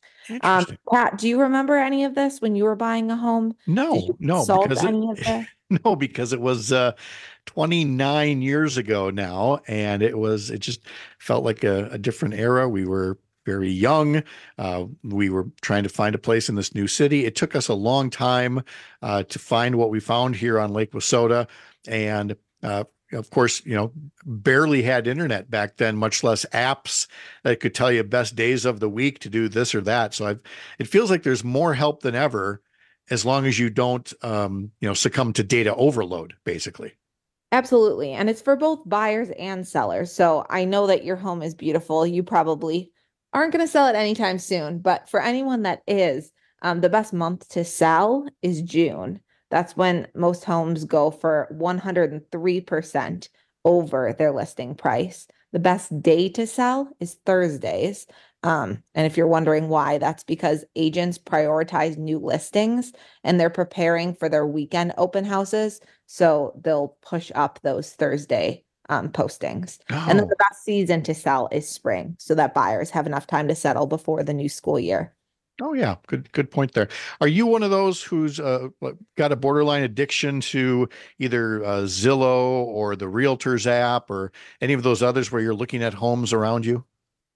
Um, Pat, do you remember any of this when you were buying a home? No, no, because any it, of this? no, because it was uh, twenty-nine years ago now, and it was it just felt like a, a different era. We were very young. Uh, we were trying to find a place in this new city. It took us a long time uh, to find what we found here on Lake Wissota, and uh, of course, you know, barely had internet back then, much less apps that could tell you best days of the week to do this or that. So I've, it feels like there's more help than ever, as long as you don't, um, you know, succumb to data overload, basically. Absolutely. And it's for both buyers and sellers. So I know that your home is beautiful. You probably aren't going to sell it anytime soon, but for anyone that is, um, the best month to sell is June. That's when most homes go for one hundred three percent over their listing price. The best day to sell is Thursdays. Um, and if you're wondering why, that's because agents prioritize new listings and they're preparing for their weekend open houses. So they'll push up those Thursday um, postings. Oh. And then the best season to sell is spring, so that buyers have enough time to settle before the new school year. Oh, yeah. Good, good point there. Are you one of those who's uh, got a borderline addiction to either uh, Zillow or the Realtors app or any of those others where you're looking at homes around you?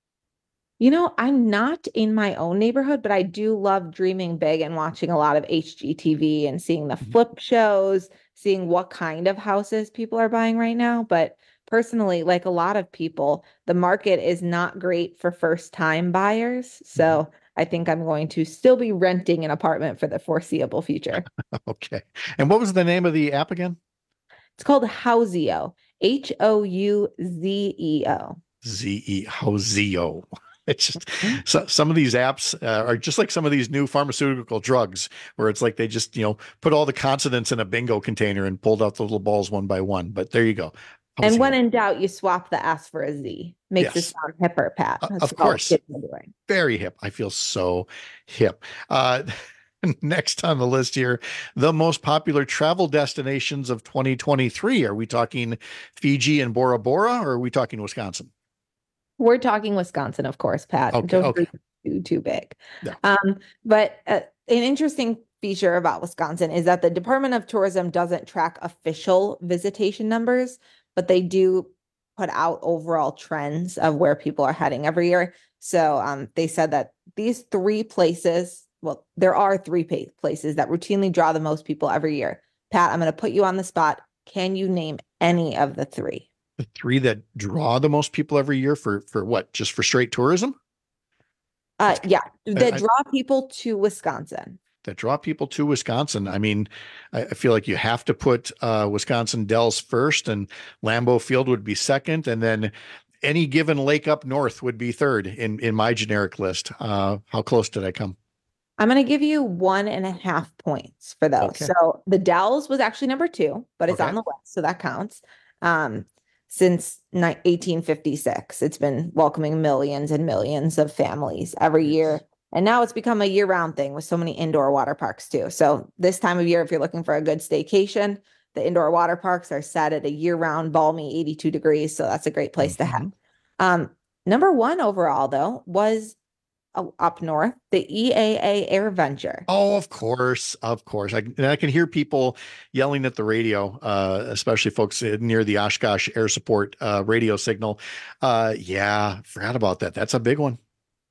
You know, I'm not in my own neighborhood, but I do love dreaming big and watching a lot of H G T V and seeing the flip shows, seeing what kind of houses people are buying right now. But personally, like a lot of people, the market is not great for first-time buyers. So mm-hmm. I think I'm going to still be renting an apartment for the foreseeable future. Okay. And what was the name of the app again? It's called Houseo, H O U Z E O. Z E, Houseo. It's just so, some of these apps uh, are just like some of these new pharmaceutical drugs where it's like they just, you know, put all the consonants in a bingo container and pulled out the little balls one by one. But there you go. Houseo. And when in doubt, you swap the S for a Z. Makes yes. it sound hipper, Pat. Uh, of course. Very hip. I feel so hip. Uh, next on the list here, the most popular travel destinations of twenty twenty-three. Are we talking Fiji and Bora Bora, or are we talking Wisconsin? We're talking Wisconsin, of course, Pat. Okay, Don't okay. be too, too big. No. Um, but uh, an interesting feature about Wisconsin is that the Department of Tourism doesn't track official visitation numbers, but they do put out overall trends of where people are heading every year. So um, they said that these three places, well, there are three pa- places that routinely draw the most people every year. Pat, I'm going to put you on the spot. Can you name any of the three? The three that draw the most people every year for, for what? Just for straight tourism? Uh, yeah, that I- draw people to Wisconsin. That draw people to Wisconsin. I mean, I, I feel like you have to put uh, Wisconsin Dells first, and Lambeau Field would be second, and then any given lake up north would be third in, in my generic list. Uh, how close did I come? I'm going to give you one and a half points for those. Okay. So the Dells was actually number two, but it's Okay. on the list, so that counts. Um, since ni- eighteen fifty-six, it's been welcoming millions and millions of families every year. And now it's become a year-round thing with so many indoor water parks too. So this time of year, if you're looking for a good staycation, the indoor water parks are set at a year-round balmy eighty-two degrees. So that's a great place to have. Um, number one overall, though, was uh, up north, the E A A Air Venture. Oh, of course, of course. I, and I can hear people yelling at the radio, uh, especially folks near the Oshkosh Air Support uh, radio signal. Uh, yeah, forgot about that. That's a big one.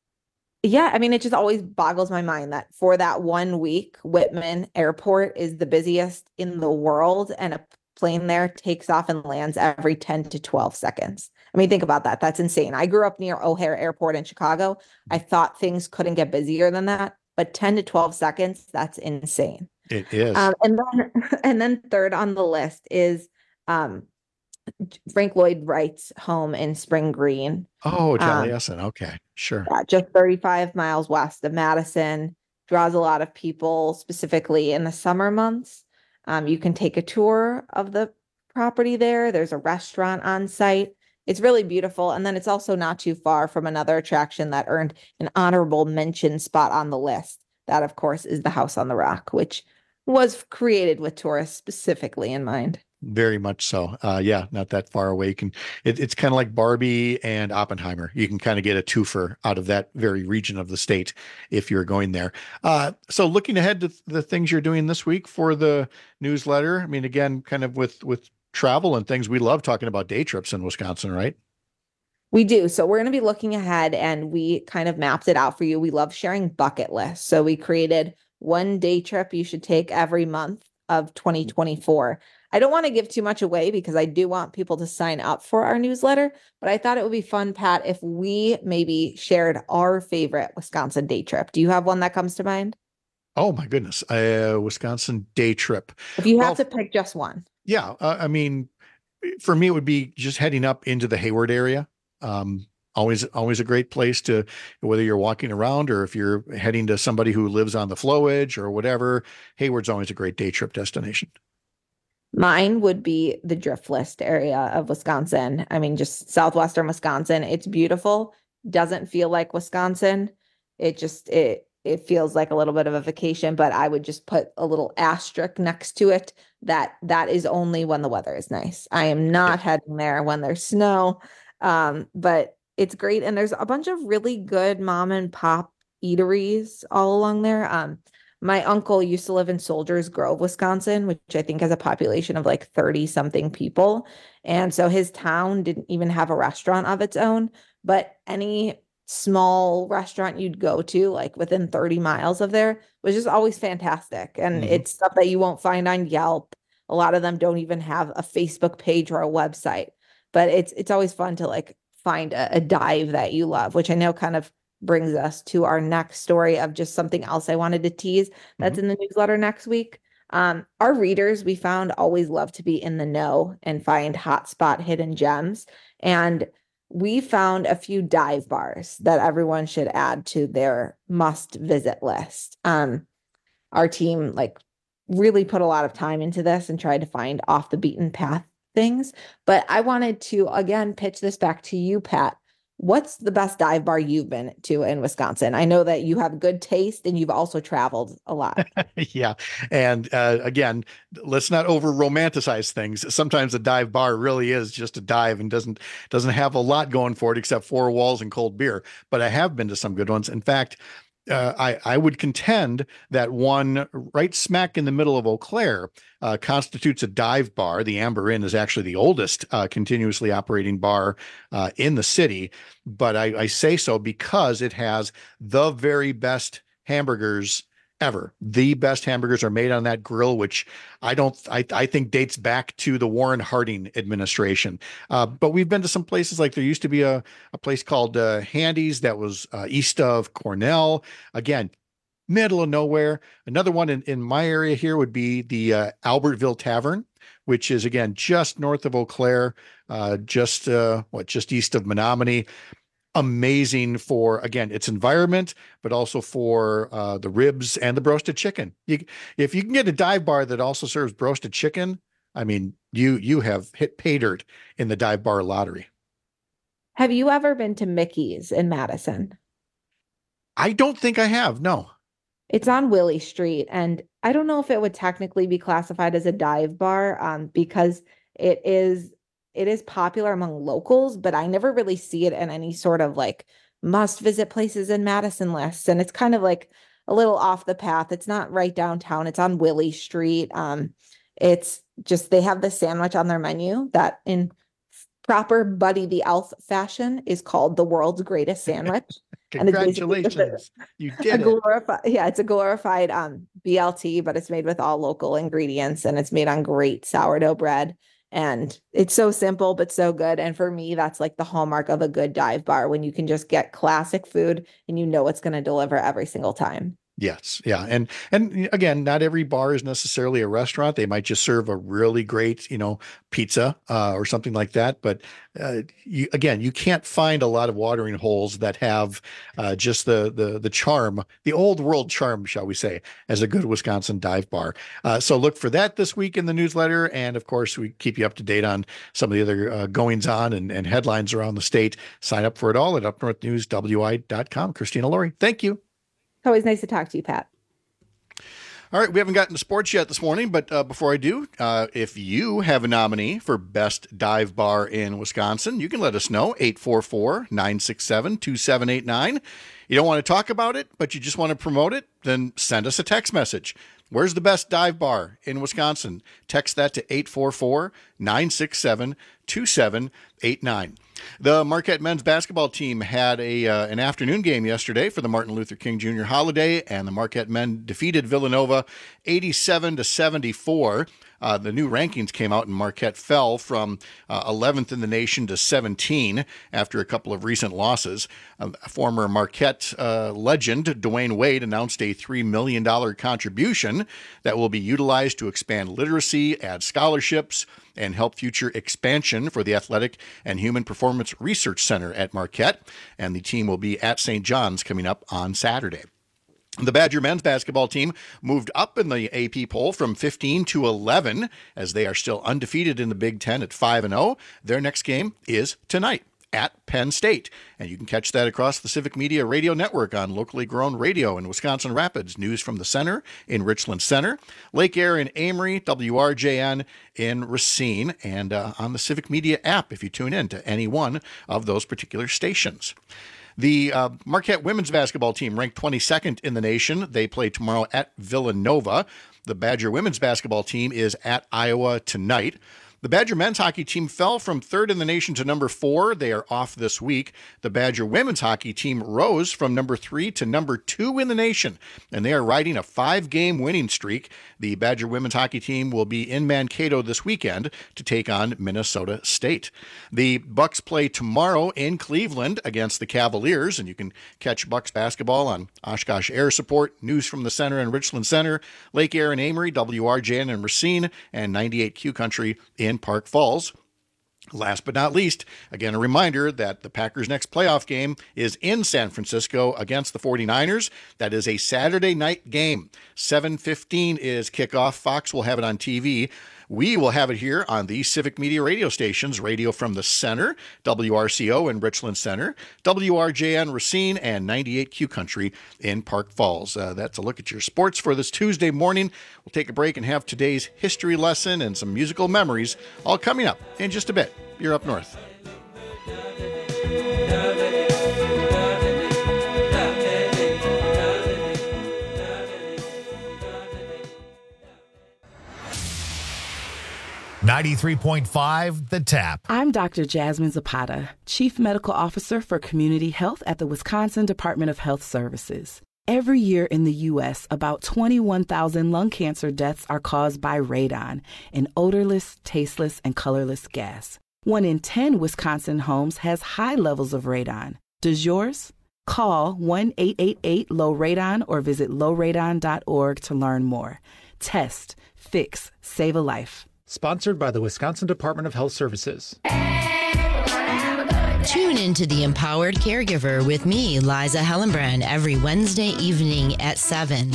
Yeah, I mean, it just always boggles my mind that for that one week, Whitman Airport is the busiest in the world, and a plane there takes off and lands every ten to twelve seconds. I mean, think about that. That's insane. I grew up near O'Hare Airport in Chicago. I thought things couldn't get busier than that, but ten to twelve seconds, that's insane. It is. Um, and then, and then third on the list is um, Frank Lloyd Wright's home in Spring Green. Oh, Um, Taliesin. Okay, sure. Yeah, just thirty-five miles west of Madison. Draws a lot of people, specifically in the summer months. Um, you can take a tour of the property there. There's a restaurant on site. It's really beautiful. And then it's also not too far from another attraction that earned an honorable mention spot on the list. That, of course, is the House on the Rock, which was created with tourists specifically in mind. Very much so. Uh, yeah, not that far away. You can, it, it's kind of like Barbie and Oppenheimer. You can kind of get a twofer out of that very region of the state if you're going there. Uh, so looking ahead to the things you're doing this week for the newsletter, I mean, again, kind of with, with travel and things, we love talking about day trips in Wisconsin, right? We do. So we're going to be looking ahead, and we kind of mapped it out for you. We love sharing bucket lists. So we created one day trip you should take every month of twenty twenty-four. I don't want to give too much away because I do want people to sign up for our newsletter, but I thought it would be fun, Pat, if we maybe shared our favorite Wisconsin day trip. Do you have one that comes to mind? Oh my goodness. Uh, Wisconsin day trip. If you Well, have to pick just one. Yeah. Uh, I mean, for me, it would be just heading up into the Hayward area. Um, always, always a great place to, whether you're walking around or if you're heading to somebody who lives on the Flowage or whatever, Hayward's always a great day trip destination. Mine would be the Driftless area of Wisconsin. I mean, just southwestern Wisconsin. It's beautiful. Doesn't feel like Wisconsin. It just, it, it feels like a little bit of a vacation, but I would just put a little asterisk next to it that that is only when the weather is nice. I am not heading there when there's snow. Um, but it's great. And there's a bunch of really good mom and pop eateries all along there. Um, my uncle used to live in Soldiers Grove, Wisconsin, which I think has a population of like thirty something people. And so his town didn't even have a restaurant of its own, but any small restaurant you'd go to, like within thirty miles of there, was just always fantastic. And Mhm. it's stuff that you won't find on Yelp. A lot of them don't even have a Facebook page or a website, but it's, it's always fun to like find a, a dive that you love, which I know kind of brings us to our next story of just something else I wanted to tease that's in the newsletter next week. Um, our readers, we found, always love to be in the know and find hotspot hidden gems. And we found a few dive bars that everyone should add to their must visit list. Um, our team like really put a lot of time into this and tried to find off the beaten path things. But I wanted to, again, pitch this back to you, Pat. What's the best dive bar you've been to in Wisconsin? I know that you have good taste and you've also traveled a lot. Yeah. And uh, again, let's not over romanticize things. Sometimes a dive bar really is just a dive and doesn't, doesn't have a lot going for it except four walls and cold beer. But I have been to some good ones. In fact, uh, I, I would contend that one right smack in the middle of Eau Claire uh, constitutes a dive bar. The Amber Inn is actually the oldest uh, continuously operating bar uh, in the city. But I, I say so because it has the very best hamburgers ever. The best hamburgers are made on that grill, which I don't, I, I think dates back to the Warren Harding administration. Uh, but we've been to some places, like there used to be a, a place called uh, Handy's that was uh, east of Cornell. Again, middle of nowhere. Another one in, in my area here would be the uh, Albertville Tavern, which is, again, just north of Eau Claire, uh, just, uh, what, just east of Menominee. Amazing for, again, its environment, but also for uh, the ribs and the roasted chicken. You, if you can get a dive bar that also serves roasted chicken, I mean, you you have hit pay dirt in the dive bar lottery. Have you ever been to Mickey's in Madison? I don't think I have, no. It's on Willie Street, and I don't know if it would technically be classified as a dive bar um, because it is it is popular among locals, but I never really see it in any sort of like must visit places in Madison lists. And it's kind of like a little off the path. It's not right downtown. It's on Willie Street. Um, it's just, they have the sandwich on their menu that in proper Buddy the Elf fashion is called the world's greatest sandwich. Congratulations. You did a glorified, it. Yeah, it's a glorified um, B L T, but it's made with all local ingredients and it's made on great sourdough bread. And it's so simple, but so good. And for me, that's like the hallmark of a good dive bar, when you can just get classic food and you know it's going to deliver every single time. Yes. Yeah. And, and again, not every bar is necessarily a restaurant. They might just serve a really great, you know, pizza uh, or something like that. But uh, you, again, you can't find a lot of watering holes that have uh, just the, the, the charm, the old world charm, shall we say, as a good Wisconsin dive bar. Uh, so look for that this week in the newsletter. And of course, we keep you up to date on some of the other uh, goings on and, and headlines around the state. Sign up for it all at up north news w i dot com. Christina Laurie, thank you. Always nice to talk to you, Pat. All right, we haven't gotten to sports yet this morning, but uh, before I do, uh, if you have a nominee for Best Dive Bar in Wisconsin, you can let us know, eight four four, nine six seven, two seven eight nine. You don't want to talk about it, but you just want to promote it, then send us a text message. Where's the best dive bar in Wisconsin? Text that to eight four four, nine six seven, two seven eight nine. The Marquette men's basketball team had a uh, an afternoon game yesterday for the Martin Luther King Junior holiday, and the Marquette men defeated Villanova eighty-seven to seventy-four. Uh, the new rankings came out, and Marquette fell from uh, eleventh in the nation to seventeen after a couple of recent losses. Uh, former Marquette uh, legend Dwayne Wade announced a three million dollars contribution that will be utilized to expand literacy, add scholarships, and help future expansion for the Athletic and Human Performance Research Center at Marquette. And the team will be at Saint John's coming up on Saturday. The Badger men's basketball team moved up in the A P poll from fifteen to eleven, as they are still undefeated in the Big Ten at five and oh. Their next game is tonight at Penn State. And you can catch that across the Civic Media Radio Network on locally grown radio in Wisconsin Rapids, News from the Center in Richland Center, Lake Air in Amory, W R J N in Racine, and uh, on the Civic Media app if you tune in to any one of those particular stations. The uh, Marquette women's basketball team ranked twenty-second in the nation. They play tomorrow at Villanova. The Badger women's basketball team is at Iowa tonight. The Badger men's hockey team fell from third in the nation to number four. They are off this week. The Badger women's hockey team rose from number three to number two in the nation, and they are riding a five-game winning streak. The Badger women's hockey team will be in Mankato this weekend to take on Minnesota State. The Bucks play tomorrow in Cleveland against the Cavaliers, and you can catch Bucks basketball on Oshkosh Air Support, News from the Center in Richland Center, Lake Air in Amory, W R J N in Racine, and ninety-eight Q Country in Park Falls. Last but not least, again, a reminder that the Packers' next playoff game is in San Francisco against the forty-niners. That is a Saturday night game. seven fifteen is kickoff. Fox will have it on T V. We will have it here on the Civic Media radio stations, Radio from the Center, W R C O in Richland Center, W R J N Racine, and ninety-eight Q Country in Park Falls. Uh, that's a look at your sports for this Tuesday morning. We'll take a break and have today's history lesson and some musical memories all coming up in just a bit. You're Up North. ninety-three point five The Tap. I'm Doctor Jasmine Zapata, Chief Medical Officer for Community Health at the Wisconsin Department of Health Services. Every year in the U S, about twenty-one thousand lung cancer deaths are caused by radon, an odorless, tasteless, and colorless gas. One in ten Wisconsin homes has high levels of radon. Does yours? Call one eight eight eight low radon or visit low radon dot org to learn more. Test, fix, save a life. Sponsored by the Wisconsin Department of Health Services. Tune into The Empowered Caregiver with me, Liza Hellenbrand, every Wednesday evening at seven.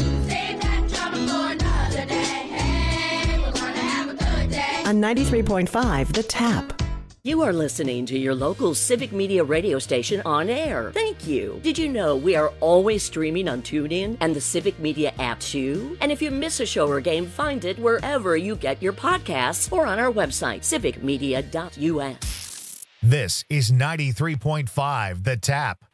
On ninety-three point five, The Tap. You are listening to your local Civic Media radio station on air. Thank you. Did you know we are always streaming on TuneIn and the Civic Media app too? And if you miss a show or game, find it wherever you get your podcasts or on our website, civic media dot u s. This is ninety-three point five The Tap.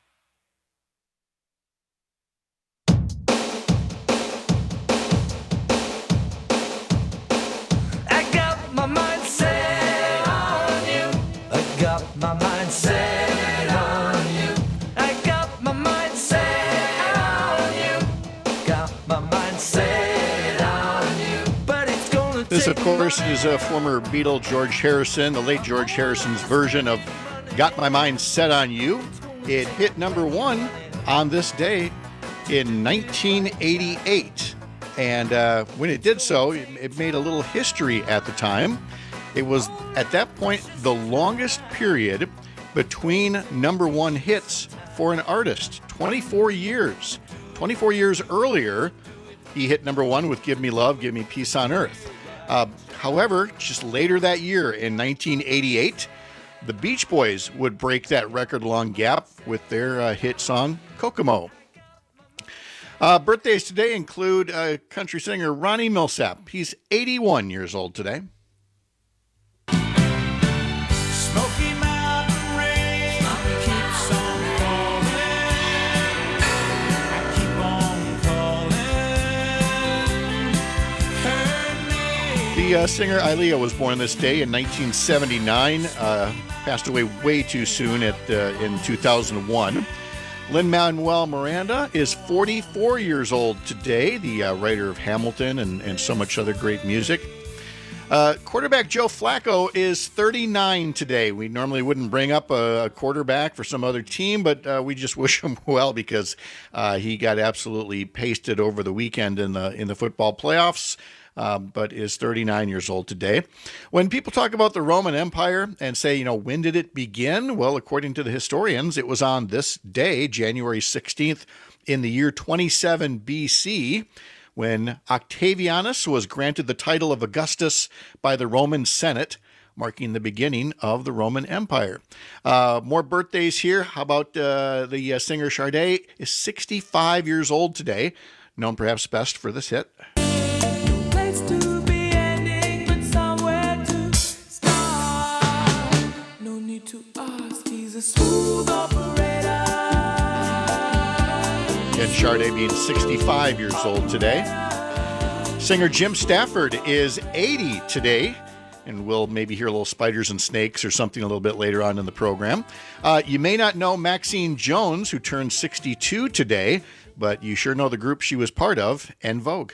I got my mind set on you. I got my mind set on you. I got my mind set on you. Got my mind set on you. But it's gonna This, of course, is a former Beatle, George Harrison, the late George Harrison's version of Got My Mind Set on You. It hit number one on this day in nineteen eighty-eight. And uh, when it did so, it, it made a little history at the time. It was, at that point, the longest period between number one hits for an artist. twenty-four years. twenty-four years earlier, he hit number one with Give Me Love, Give Me Peace on Earth. Uh, however, just later that year in nineteen eighty-eight, the Beach Boys would break that record-long gap with their uh, hit song, Kokomo. Uh, birthdays today include uh, country singer Ronnie Millsap. He's eighty-one years old today. Smoky Mountain rain keeps on falling. I keep on calling. The uh, singer Aaliyah was born this day in nineteen seventy-nine. Uh, passed away way too soon at uh, in two thousand one. Lin-Manuel Miranda is forty-four years old today, the uh, writer of Hamilton and, and so much other great music. Uh, quarterback Joe Flacco is thirty-nine today. We normally wouldn't bring up a, a quarterback for some other team, but uh, we just wish him well because uh, he got absolutely pasted over the weekend in the in the football playoffs. Um, but is thirty-nine years old today. When people talk about the Roman Empire and say, you know, when did it begin? Well, according to the historians, it was on this day, January sixteenth, in the year twenty-seven B C, when Octavianus was granted the title of Augustus by the Roman Senate, marking the beginning of the Roman Empire. Uh, more birthdays here. How about uh, the uh, singer Sade is sixty-five years old today, known perhaps best for this hit. To be ending, but somewhere to start. No need to ask, he's a smooth operator. And Sade being sixty-five years old today. Singer Jim Stafford is eighty today. And we'll maybe hear a little Spiders and Snakes or something a little bit later on in the program. Uh, you may not know Maxine Jones, who turned sixty-two today, but you sure know the group she was part of, En Vogue.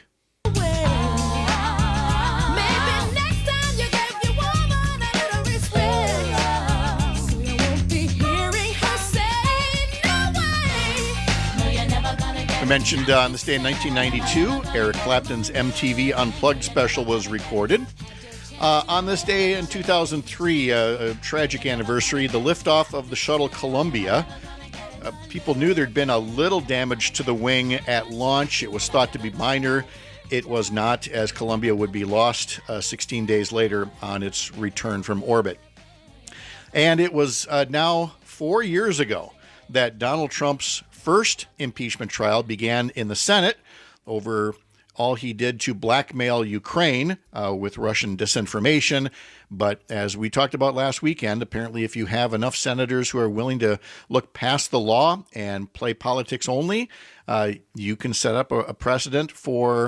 I mentioned uh, on this day in nineteen ninety-two, Eric Clapton's M T V Unplugged special was recorded. Uh, on this day in two thousand three, uh, a tragic anniversary, the liftoff of the shuttle Columbia. Uh, people knew there'd been a little damage to the wing at launch. It was thought to be minor. It was not, as Columbia would be lost uh, sixteen days later on its return from orbit. And it was uh, now four years ago that Donald Trump's first impeachment trial began in the Senate over all he did to blackmail Ukraine uh, with Russian disinformation. But as we talked about last weekend, apparently if you have enough senators who are willing to look past the law and play politics only, uh, you can set up a, a precedent for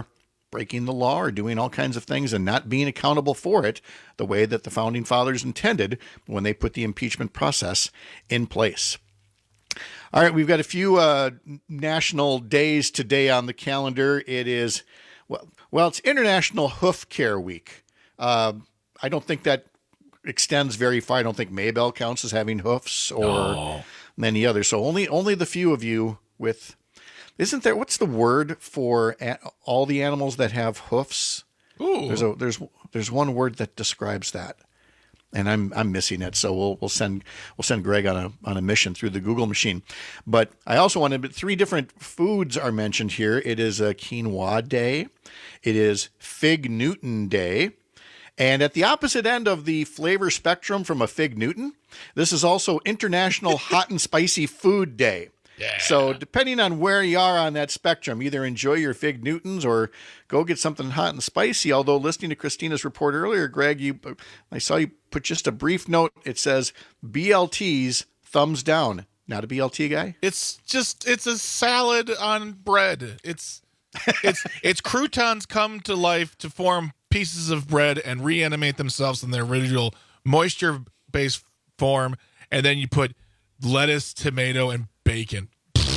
breaking the law or doing all kinds of things and not being accountable for it the way that the founding fathers intended when they put the impeachment process in place. All right, we've got a few uh, national days today on the calendar. It is, well, well it's International Hoof Care Week. Uh, I don't think that extends very far. I don't think Maybell counts as having hoofs or no. many others. So only only the few of you with, isn't there, what's the word for a, all the animals that have hoofs? Ooh. There's a there's there's one word that describes that. And I'm I'm missing it, so we'll we'll send we'll send Greg on a on a mission through the Google machine. But I also wanted three different foods are mentioned here. It is a quinoa day, it is Fig Newton Day, and at the opposite end of the flavor spectrum from a Fig Newton, this is also International Hot and Spicy Food Day. Yeah. So depending on where you are on that spectrum, either enjoy your Fig Newtons or go get something hot and spicy. Although listening to Christina's report earlier, Greg, you I saw you put just a brief note. It says B L Ts thumbs down. Not a B L T guy? It's just it's a salad on bread. It's it's it's croutons come to life to form pieces of bread and reanimate themselves in their original moisture-based form, and then you put lettuce, tomato, and bacon.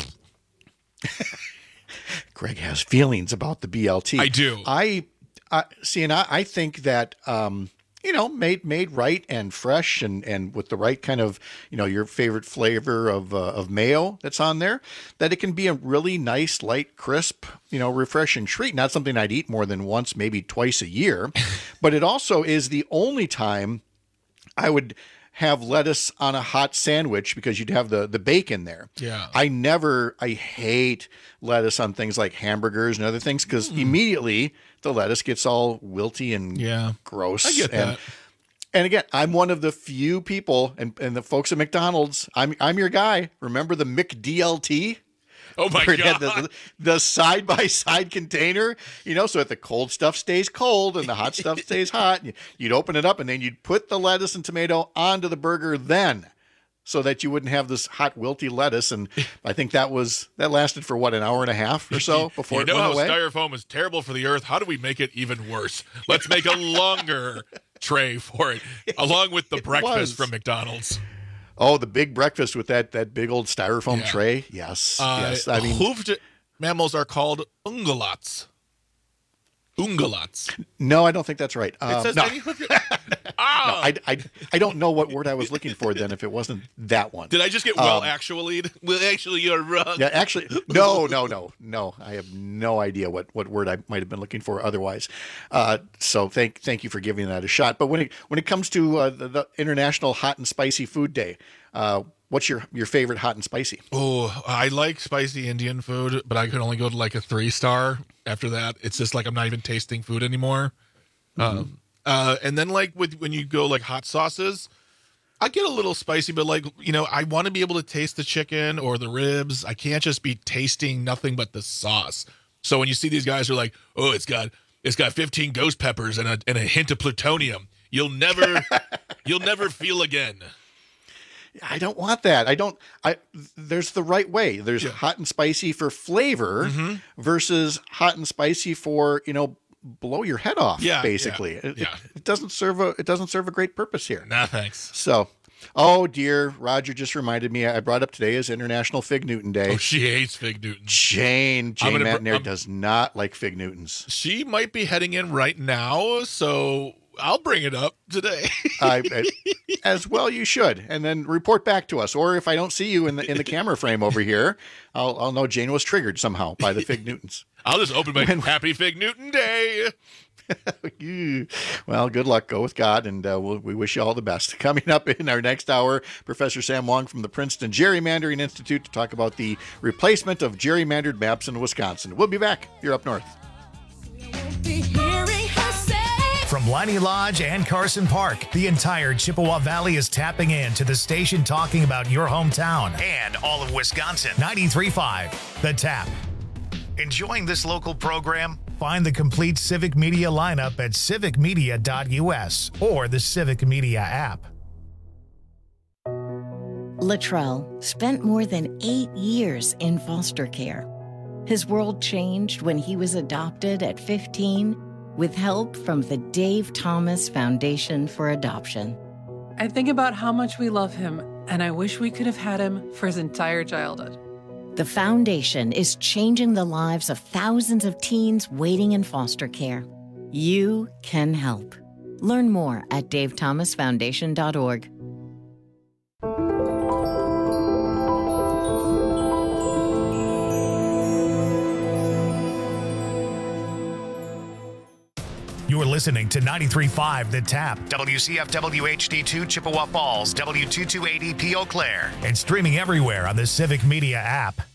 Greg has feelings about the B L T. I do. I, I see, and I, I think that um, you know, made made right and fresh, and, and with the right kind of, you know, your favorite flavor of uh, of mayo that's on there, that it can be a really nice, light, crisp, you know, refreshing treat. Not something I'd eat more than once, maybe twice a year, but it also is the only time I would have lettuce on a hot sandwich because you'd have the, the bacon there. Yeah. I never, I hate lettuce on things like hamburgers and other things because mm. immediately the lettuce gets all wilty and yeah. gross. I get and, that. And again, I'm one of the few people, and, and the folks at McDonald's, I'm I'm your guy. Remember the McDLT? Oh my Where it God. had the, the side-by-side container, you know, so that the cold stuff stays cold and the hot stuff stays hot. You'd open it up and then you'd put the lettuce and tomato onto the burger then, so that you wouldn't have this hot, wilty lettuce. And I think that was that lasted for, what, an hour and a half or so before you know it went how away? Styrofoam is terrible for the earth? How do we make it even worse? Let's make a longer tray for it, along with the It breakfast was. from McDonald's. Oh, the big breakfast with that that big old styrofoam Yeah. tray. Yes, Uh, yes. I mean, hoofed mammals are called ungulates. Ungulates. no, I don't think that's right. It Um, says no. any hoof. No, Ah! I, I, I don't know what word I was looking for then if it wasn't that one. Did I just get well Um, actually? Well, actually, you're wrong. Yeah, actually, no, no, no, no. I have no idea what, what word I might have been looking for otherwise. Uh, so thank thank you for giving that a shot. But when it when it comes to uh, the, the International Hot and Spicy Food Day, uh, what's your, your favorite hot and spicy? Oh, I like spicy Indian food, but I could only go to like a three star. After that, it's just like I'm not even tasting food anymore. Mm-hmm. Um, uh, and then like with when you go like hot sauces, I get a little spicy, but like, you know, I want to be able to taste the chicken or the ribs. I can't just be tasting nothing but the sauce. So when you see these guys who are like, oh, it's got it's got fifteen ghost peppers and a and a hint of plutonium, you'll never you'll never feel again. I don't want that. I don't. I there's the right way. There's Yeah. hot and spicy for flavor Mhm. versus hot and spicy for, you know, blow your head off. Yeah, basically. yeah, It, yeah. It, it doesn't serve a it doesn't serve a great purpose here. Nah, thanks. So, oh dear, Roger just reminded me. I brought up today is International Fig Newton Day. Oh, she hates Fig Newtons. Jane I'm Jane gonna br- Matnair I'm- does not like Fig Newtons. She might be heading in right now, so I'll bring it up today. I, as well, you should, and then report back to us. Or if I don't see you in the in the camera frame over here, I'll I'll know Jane was triggered somehow by the Fig Newtons. I'll just open my When- Happy Fig Newton Day. Well, good luck. Go with God, and uh, we'll, we wish you all the best. Coming up in our next hour, Professor Sam Wong from the Princeton Gerrymandering Institute to talk about the replacement of gerrymandered maps in Wisconsin. We'll be back. You're up north. From Liney Lodge and Carson Park, the entire Chippewa Valley is tapping in to the station talking about your hometown and all of Wisconsin. ninety-three point five, The Tap. Enjoying this local program? Find the complete Civic Media lineup at civic media dot u s or the Civic Media app. Latrell spent more than eight years in foster care. His world changed when he was adopted at fifteen with help from the Dave Thomas Foundation for Adoption. I think about how much we love him, and I wish we could have had him for his entire childhood. The foundation is changing the lives of thousands of teens waiting in foster care. You can help. Learn more at dave thomas foundation dot org. You're listening to ninety-three point five The Tap, W C F W H D two Chippewa Falls, W two two eight zero P Eau Claire, and streaming everywhere on the Civic Media app.